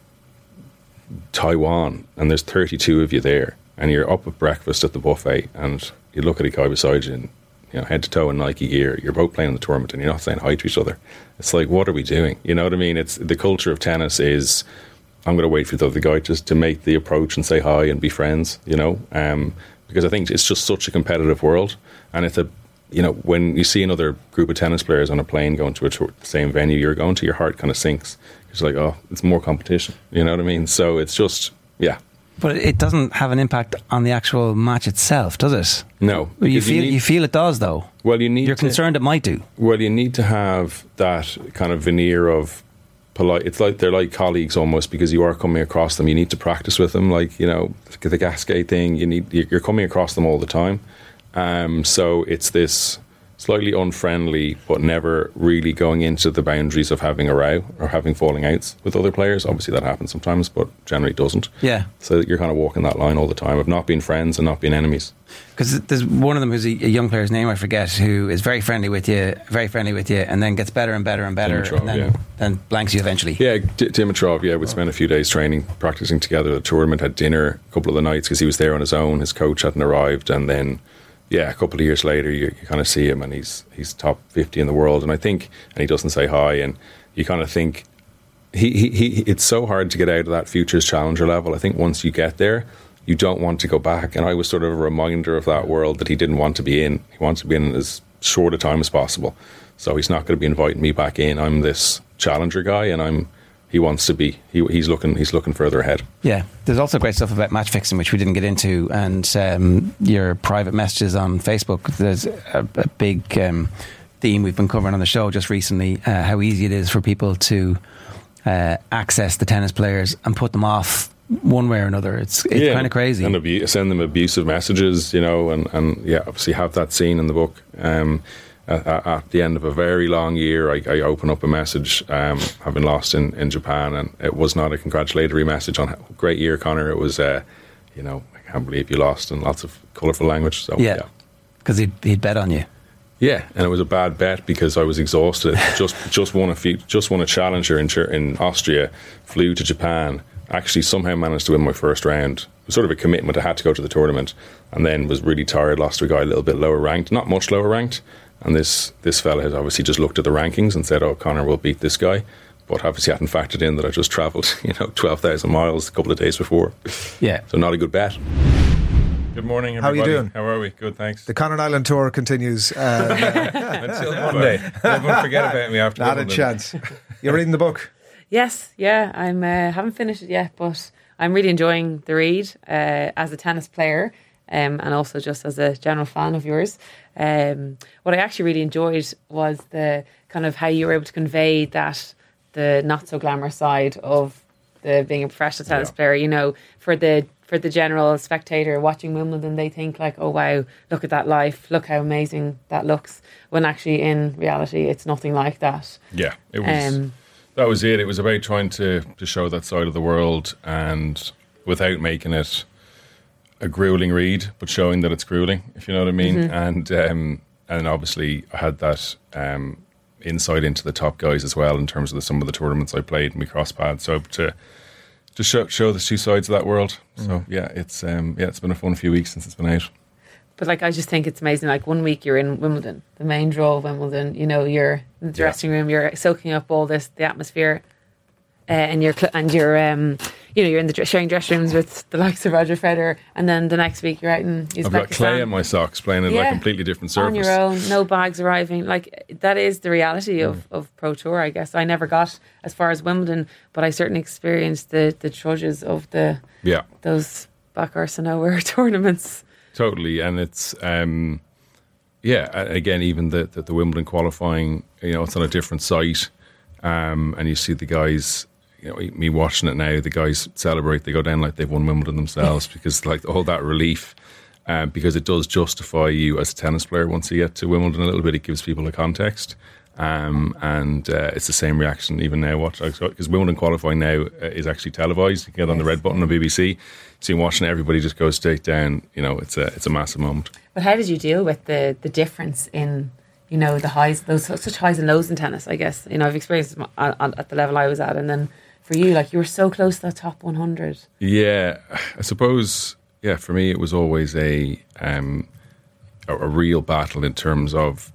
Taiwan, and there's thirty-two of you there, and you're up at breakfast at the buffet, and you look at a guy beside you, and you know head to toe in Nike gear. You're both playing in the tournament, and you're not saying hi to each other. It's like, what are we doing? You know what I mean? It's the culture of tennis is, I'm going to wait for the other guy just to make the approach and say hi and be friends, you know, um, because I think it's just such a competitive world. And it's a, you know, when you see another group of tennis players on a plane going to a tour, the same venue you're going to, your heart kind of sinks. It's like, oh, it's more competition. You know what I mean? So it's just, yeah. But it doesn't have an impact on the actual match itself, does it? No. You feel you, need, you feel it does, though. Well, you need. You're to, concerned it might do. Well, you need to have that kind of veneer of polite. It's like they're like colleagues almost because you are coming across them. You need to practice with them, like you know the Gasquet thing. You need you're coming across them all the time. Um, so it's this slightly unfriendly, but never really going into the boundaries of having a row or having falling outs with other players. Obviously that happens sometimes, but generally doesn't. Yeah. So you're kind of walking that line all the time of not being friends and not being enemies. Because there's one of them who's a, a young player's name I forget, who is very friendly with you, very friendly with you, and then gets better and better and better, Dimitrov, and then, yeah. then blanks you eventually. Yeah, D- Dimitrov, yeah, we'd spend a few days training, practicing together at the tournament, had dinner a couple of the nights because he was there on his own, his coach hadn't arrived, and then yeah, a couple of years later, you, you kind of see him, and he's he's top fifty in the world, and I think, and he doesn't say hi, and you kind of think he, he he it's so hard to get out of that futures challenger level. I think once you get there, you don't want to go back, and I was sort of a reminder of that world that he didn't want to be in. He wants to be in as short a time as possible, so he's not going to be inviting me back in. I'm this challenger guy, and I'm. He wants to be. He, he's looking. He's looking further ahead. Yeah, there's also great stuff about match fixing, which we didn't get into, and um, your private messages on Facebook. There's a, a big um, theme we've been covering on the show just recently. Uh, how easy it is for people to uh, access the tennis players and put them off one way or another. It's it's yeah, kind of crazy. And abu- send them abusive messages, you know, and, and yeah, obviously have that scene in the book. Um, at, at the end of a very long year, I, I open up a message, um, having lost in, in Japan, and it was not a congratulatory message on great year, Conor. It was, uh, you know, I can't believe you lost, and lots of colourful language. So, yeah, because yeah. he'd, he'd bet on you. Yeah, and it was a bad bet because I was exhausted. just just won a few, just won a challenger in in Austria, flew to Japan. Actually, somehow managed to win my first round. It was sort of a commitment. I had to go to the tournament, and then was really tired. Lost to a guy a little bit lower ranked, not much lower ranked. And this this fella has obviously just looked at the rankings and said, "Oh, Conor will beat this guy," but obviously hadn't factored in that I just travelled, you know, twelve thousand miles a couple of days before. Yeah, so not a good bet. Good morning, everybody. How are you doing? How are we? Good, thanks. The Conor Island tour continues uh, until Monday. Don't forget about me after. Not a chance. You're reading the book. Yes, yeah, I'm. Uh, haven't finished it yet, but I'm really enjoying the read uh, as a tennis player, um, and also just as a general fan of yours. Um, what I actually really enjoyed was the kind of how you were able to convey that the not so glamorous side of the being a professional tennis yeah. player. You know, for the for the general spectator watching Wimbledon, they think like, oh wow, look at that life, look how amazing that looks. When actually in reality, it's nothing like that. Yeah, it was. Um, That was it. It was about trying to, to show that side of the world, and without making it a grueling read, but showing that it's grueling, if you know what I mean. Mm-hmm. And um, and obviously I had that um, insight into the top guys as well in terms of the, some of the tournaments I played and we cross paths. So to to show show the two sides of that world. Mm-hmm. So yeah, it's um, yeah, it's been a fun few weeks since it's been out. But like, I just think it's amazing. Like one week you're in Wimbledon, the main draw of Wimbledon. You know, you're in the dressing yeah. room, you're soaking up all this, the atmosphere, uh, and you're and you're, um, you know, you're in the sharing dressing rooms with the likes of Roger Federer. And then the next week you're out in Uzbekistan. I've got clay in my socks, playing in yeah. like a completely different surface. On your own, no bags arriving. Like that is the reality of, mm. of Pro Tour. I guess I never got as far as Wimbledon, but I certainly experienced the the trudges of the yeah those back arse of nowhere tournaments. Totally, and it's um, yeah. Again, even the, the the Wimbledon qualifying, you know, it's on a different site, um, and you see the guys. You know, me watching it now, the guys celebrate. They go down like they've won Wimbledon themselves because, like, all that relief, uh, because it does justify you as a tennis player once you get to Wimbledon a little bit. It gives people a context, um, and uh, it's the same reaction even now. Watch because Wimbledon qualifying now is actually televised. You can get on the red button on B B C. So you're watching everybody just go straight down. You know, it's a it's a massive moment. But how did you deal with the the difference in, you know, the highs, those such highs and lows in tennis? I guess, you know, I've experienced it at the level I was at, and then for you, like, you were so close to that top one hundred. Yeah, I suppose. Yeah, for me, it was always a um, a, a real battle in terms of.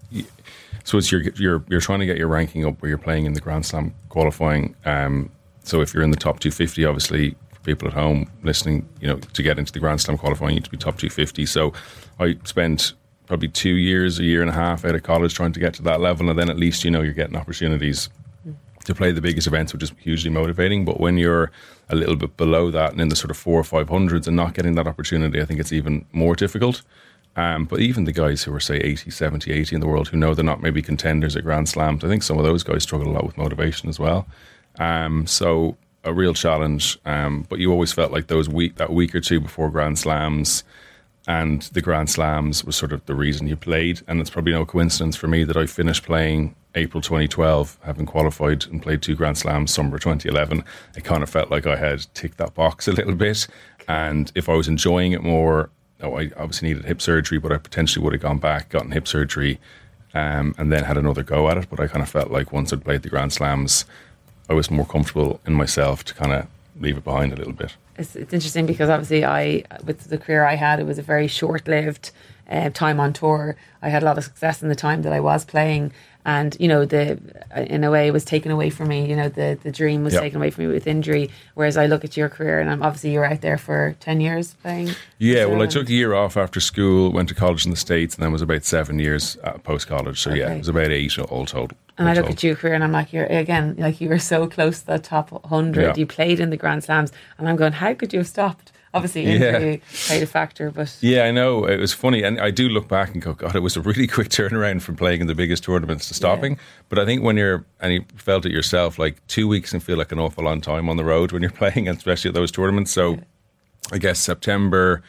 So it's you're you're you're trying to get your ranking up where you're playing in the Grand Slam qualifying. Um, so if you're in the top two fifty, obviously. People at home listening, you know, to get into the Grand Slam qualifying, you need to be top two fifty. So I spent probably two years, a year and a half out of college trying to get to that level, and then at least, you know, you're getting opportunities mm. to play the biggest events, which is hugely motivating. But when you're a little bit below that and in the sort of four or five hundreds and not getting that opportunity, I think it's even more difficult. Um, but even the guys who are, say, eighty, seventy, eighty in the world, who know they're not maybe contenders at Grand Slams, I think some of those guys struggle a lot with motivation as well. Um, so a real challenge, um, but you always felt like those week that week or two before Grand Slams and the Grand Slams was sort of the reason you played. And it's probably no coincidence for me that I finished playing April twenty twelve, having qualified and played two Grand Slams summer twenty eleven. It kind of felt like I had ticked that box a little bit, and if I was enjoying it more, oh, I obviously needed hip surgery, but I potentially would have gone back, gotten hip surgery, um, and then had another go at it. But I kind of felt like once I'd played the Grand Slams, I was more comfortable in myself to kind of leave it behind a little bit. It's, it's interesting because obviously I, with the career I had, it was a very short-lived uh, time on tour. I had a lot of success in the time that I was playing, and you know, the in a way it was taken away from me. You know, the the dream was yep. taken away from me with injury. Whereas I look at your career, and I'm obviously you were out there for ten years playing. Yeah, well, I took a year off after school, went to college in the States, and then was about seven years uh, post college. So okay. yeah, it was about eight all told. And I look at your career and I'm like, you're again, like you were so close to the top one hundred. Yeah. You played in the Grand Slams, and I'm going, how could you have stopped? obviously Yeah. injury played a factor, but Yeah, I know. It was funny. And I do look back and go, God, it was a really quick turnaround from playing in the biggest tournaments to stopping. Yeah. But I think when you're, and you felt it yourself, like two weeks can feel like an awful long time on the road when you're playing, especially at those tournaments. So Yeah. I guess September,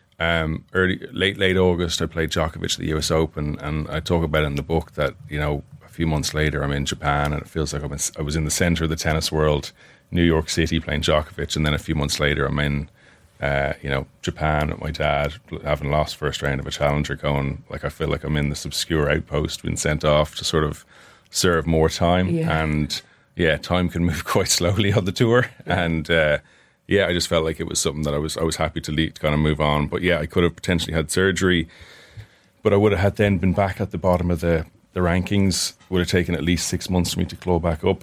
um, early, late, late August, I played Djokovic at the U S Open. And I talk about it in the book that, you know, a few months later, I'm in Japan and it feels like I'm in, I was in the center of the tennis world, New York City playing Djokovic. And then a few months later, I'm in, Uh, you know, Japan with my dad, having lost first round of a challenger, going like I feel like I'm in this obscure outpost, being sent off to sort of serve more time. Yeah. And yeah, time can move quite slowly on the tour. Yeah. And uh, yeah, I just felt like it was something that I was I was happy to, leave, to kind of move on. But yeah, I could have potentially had surgery, but I would have had then been back at the bottom of the the rankings. Would have taken at least six months for me to claw back up.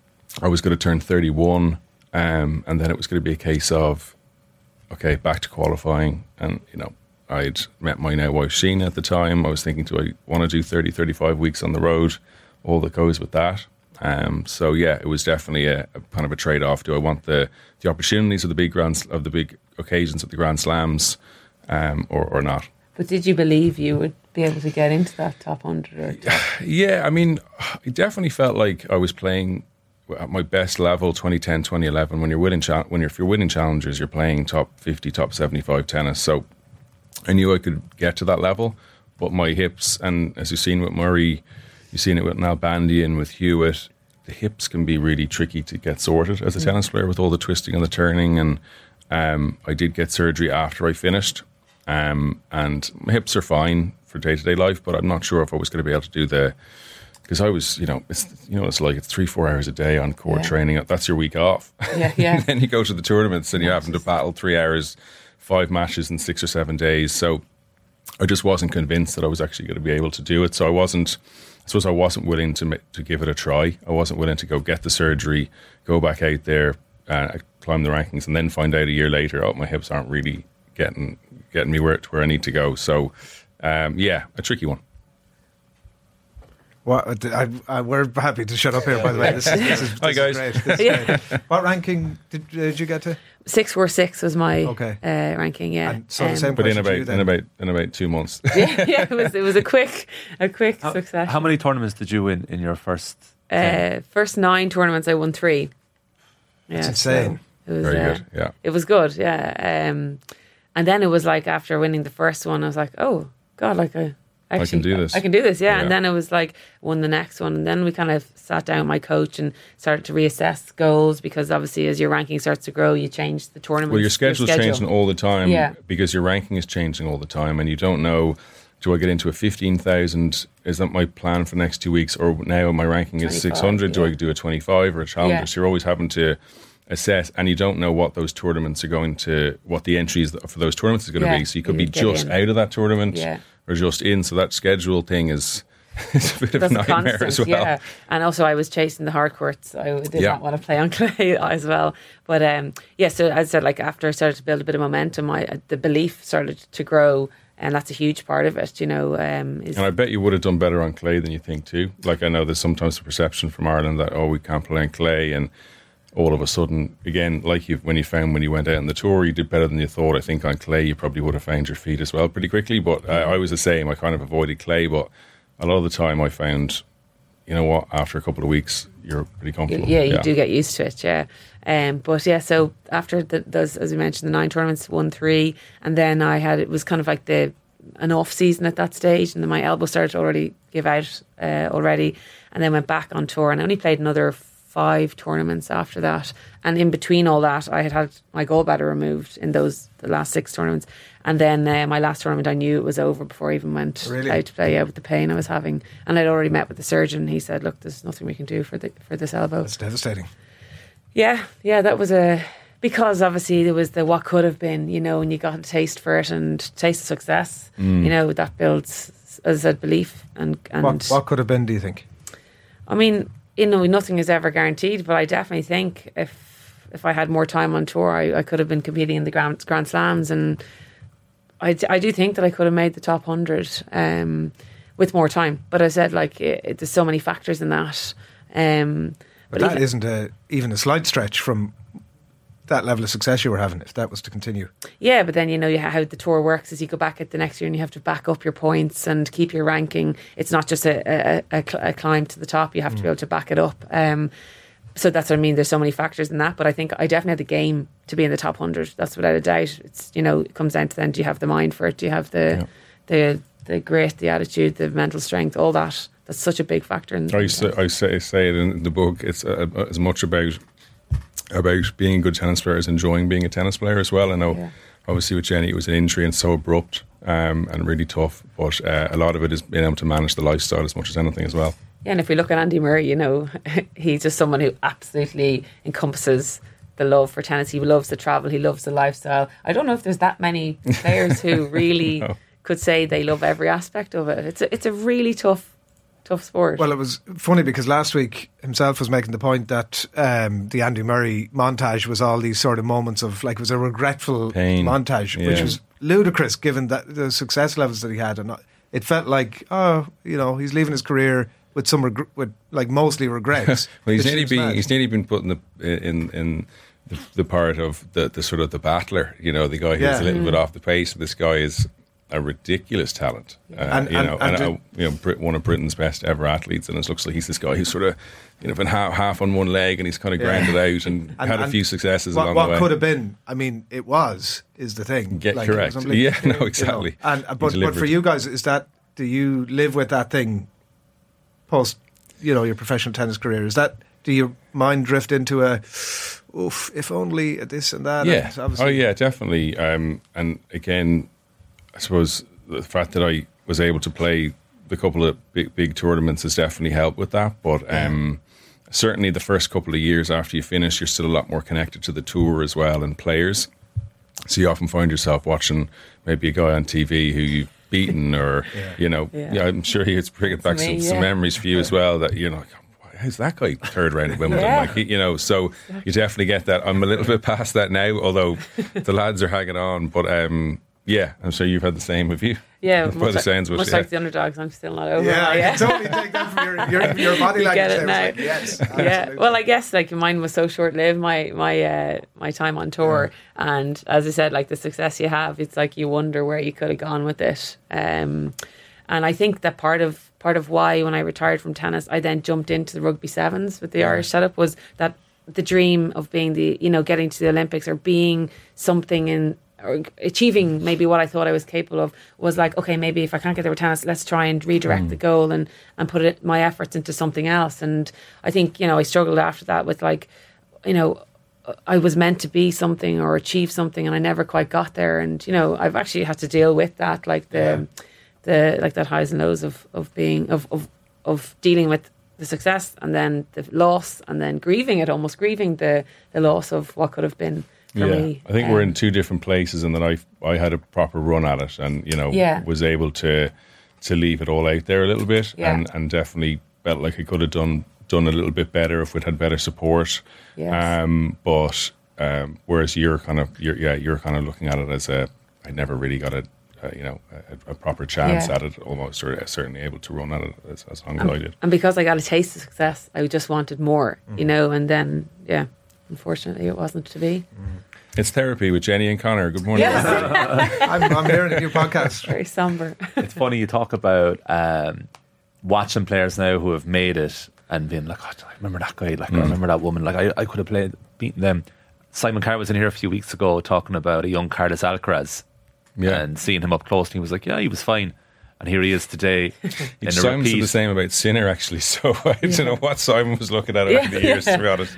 I was going to turn thirty-one, um, and then it was going to be a case of, okay, back to qualifying. And, you know, I'd met my now wife, Sheena, at the time. I was thinking, do I want to do thirty, thirty-five weeks on the road? All that goes with that. Um, so, yeah, it was definitely a, a kind of a trade-off. Do I want the, the opportunities of the big grand, of the big occasions of the Grand Slams um, or, or not? but did you believe you would be able to get into that top one hundred? Or top? Yeah, I mean, I definitely felt like I was playing at my best level, twenty ten, twenty eleven. When you're winning, cha- when you're, if you're winning challengers, you're playing top fifty, top seventy-five tennis. So I knew I could get to that level, but my hips, and as you've seen with Murray, you've seen it with Nalbandian, with Hewitt, the hips can be really tricky to get sorted as a mm. tennis player with all the twisting and the turning. And um, I did get surgery after I finished, um, and my hips are fine for day-to-day life, but I'm not sure if I was going to be able to do the. Because I was, you know, it's you know, it's like it's three, four hours a day on court yeah. training. That's your week off. Yeah, yeah. And then you go to the tournaments and you're having to battle three hours, five matches in six or seven days. So I just wasn't convinced that I was actually going to be able to do it. So I wasn't. I suppose I wasn't willing to to give it a try. I wasn't willing to go get the surgery, go back out there, uh, climb the rankings, and then find out a year later, oh, my hips aren't really getting getting me where where I need to go. So, um, yeah, a tricky one. What, I, I, we're happy to shut up here, by the way. This is, this is, this Hi, is guys. great. This is Yeah. great. What ranking did, did you get to? six four six was my Okay. uh, ranking. Yeah, And so the Um, same But in question to about you then. in about in about two months. yeah, yeah, it was it was a quick a quick How, success. how many tournaments did you win in your first? Uh, first nine tournaments, I won three. Yeah, That's insane. so it was, Very uh, good. Yeah. It was good, yeah. Um, and then it was like after winning the first one, I was like, oh God, like I actually do this. I can do this, yeah. Yeah. And then it was like won the next one, and then we kind of sat down with my coach and started to reassess goals, because obviously as your ranking starts to grow, you change the tournament. Well, your schedule's schedule. changing all the time, Yeah. because your ranking is changing all the time, and you don't know. Do I get into a fifteen thousand? Is that my plan for the next two weeks? Or now my ranking is six hundred? Do yeah. I do a twenty-five or a challenger? Yeah. So you're always having to assess, and you don't know what those tournaments are going to, what the entries for those tournaments is going Yeah, to be. So you could you be get just in. out of that tournament Yeah. or just in. So that schedule thing is, is a bit of That's a nightmare constant, as well. yeah. And also, I was chasing the hard courts. I did Yeah. not want to play on clay as well. But um, yeah, so as I said, like after I started to build a bit of momentum, I, the belief started to grow, and that's a huge part of it. You know, um, is And I bet you would have done better on clay than you think too. Like, I know there's sometimes the perception from Ireland that, oh, we can't play on clay, and all of a sudden, again, like you when you found when you went out on the tour, you did better than you thought. I think on clay you probably would have found your feet as well pretty quickly. But uh, I was the same. I kind of avoided clay, but a lot of the time I found, you know what, after a couple of weeks, you're pretty comfortable. yeah, you do get used to it, yeah. Um, but yeah, so after the, those, as we mentioned, the nine tournaments, won three, and then I had it was kind of like the an off season at that stage, and then my elbow started to already give out uh, already, and then went back on tour, and I only played another five tournaments after that. And in between all that, I had had my gallbladder removed in those the last six tournaments, and then uh, my last tournament, I knew it was over before I even went Really? out to play. Yeah, with the pain I was having, and I'd already met with the surgeon. He said, "Look, there's nothing we can do for the for this elbow." That's devastating. Yeah, yeah, that was a because obviously there was the what could have been, you know, and you got a taste for it and taste of success. Mm. You know, that builds, as I said, belief and and What, what could have been, do you think? I mean, you know, nothing is ever guaranteed, but I definitely think if if I had more time on tour, I, I could have been competing in the Grand, Grand Slams, and I, I do think that I could have made the top one hundred um, with more time. But I said, like, it, it, there's so many factors in that. Um, But but that even, isn't a, even a slight stretch from that level of success you were having if that was to continue. Yeah, but then you know you ha- how the tour works is you go back at the next year and you have to back up your points and keep your ranking. It's not just a, a, a, cl- a climb to the top. You have mm. to be able to back it up. Um, so that's what I mean. There's so many factors in that, but I think I definitely had the game to be in the top one hundred. That's without a doubt. It's, you know, it comes down to then, do you have the mind for it? Do you have the yeah. the the grit, the attitude, the mental strength, all that? That's such a big factor. In I say, I say, say it in the book. It's uh, as much about about being a good tennis player as enjoying being a tennis player as well. I know, yeah. obviously, with Jenny, it was an injury and so abrupt um, and really tough. But uh, a lot of it is being able to manage the lifestyle as much as anything as well. Yeah, and if we look at Andy Murray, you know, he's just someone who absolutely encompasses the love for tennis. He loves the travel. He loves the lifestyle. I don't know if there's that many players who really no. could say they love every aspect of it. It's a, it's a really tough. Tough sport. Well, it was funny because last week himself was making the point that um, the Andy Murray montage was all these sort of moments of, like, it was a regretful Pain. montage, yeah. which was ludicrous given that the success levels that he had, and it felt like, oh, you know, he's leaving his career with some reg- with like mostly regrets. Well, he's nearly been he's nearly been put in the in in the, the part of the, the sort of the battler. You know, the guy who's yeah. a little mm. bit off the pace. This guy is a ridiculous talent, uh, and, you and, know, and, and, and uh, you know, Brit, one of Britain's best ever athletes, and it looks like he's this guy who's sort of, you know, been half, half on one leg, and he's kind of yeah. grounded out and, and had a few successes what, along what the way. What could have been? I mean, it was is the thing. Get like, correct. Yeah, no, exactly. You know, and uh, but, but for you guys, is that, do you live with that thing post, you know, your professional tennis career? Is that, do your mind drift into a, oof, if only this and that? Yeah. And oh yeah, definitely. Um, and again, I suppose the fact that I was able to play the couple of big, big tournaments has definitely helped with that. But um, certainly the first couple of years after you finish, you're still a lot more connected to the tour as well and players. So you often find yourself watching maybe a guy on T V who you've beaten, or yeah. you know, yeah. Yeah, I'm sure he has bringing back me, some, yeah. some memories for you as well. That you know, how's that guy third round at Wimbledon? yeah. Like, you know, so exactly. you definitely get that. I'm a little bit past that now, although the lads are hanging on. But um, yeah, I'm sure you've had the same with you. Yeah, by the like, sounds of it, much yeah. like the underdogs, I'm still not over. Yeah, it, yeah. I can totally take that from your your, your body you language. Get it there. now. Like, yes, yeah. Well, I guess like mine was so short lived. My my uh, my time on tour, yeah. and as I said, like the success you have, it's like you wonder where you could have gone with it. Um, and I think that part of part of why when I retired from tennis, I then jumped into the rugby sevens with the yeah. Irish setup was that the dream of being the you know getting to the Olympics or being something in. Or achieving maybe what I thought I was capable of was like, okay, maybe if I can't get there with tennis, let's try and redirect mm. the goal and, and put it, my efforts into something else. And I think, you know, I struggled after that with like, you know, I was meant to be something or achieve something and I never quite got there. And, you know, I've actually had to deal with that, like the, yeah. the like that highs and lows of, of being, of, of, of dealing with the success and then the loss and then grieving it, almost grieving the, the loss of what could have been. For yeah, me. I think um, we're in two different places, and that I I had a proper run at it, and you know yeah. was able to to leave it all out there a little bit, yeah. and, and definitely felt like I could have done done a little bit better if we'd had better support. Yes. Um, but um, whereas you're kind of you're, yeah you're kind of looking at it as a I never really got a, a you know a, a proper chance yeah. at it, almost, or certainly able to run at it as, as long and, as I did. And because I got a taste of success, I just wanted more, mm. you know, and then yeah. Unfortunately, it wasn't to be. It's therapy with Jenny and Connor. Good morning. Yes. I'm, I'm hearing a new podcast. Very somber. It's funny you talk about um, watching players now who have made it and being like, oh, I remember that guy. Like mm. I remember that woman. Like I, I could have played, beaten them. Simon Carr was in here a few weeks ago talking about a young Carlos Alcaraz, yeah. and seeing him up close. And he was like, yeah, he was fine. And here he is today. in Simon said the same about Sinner, actually. So I yeah. don't know what Simon was looking at over yeah, the years, yeah. to be honest.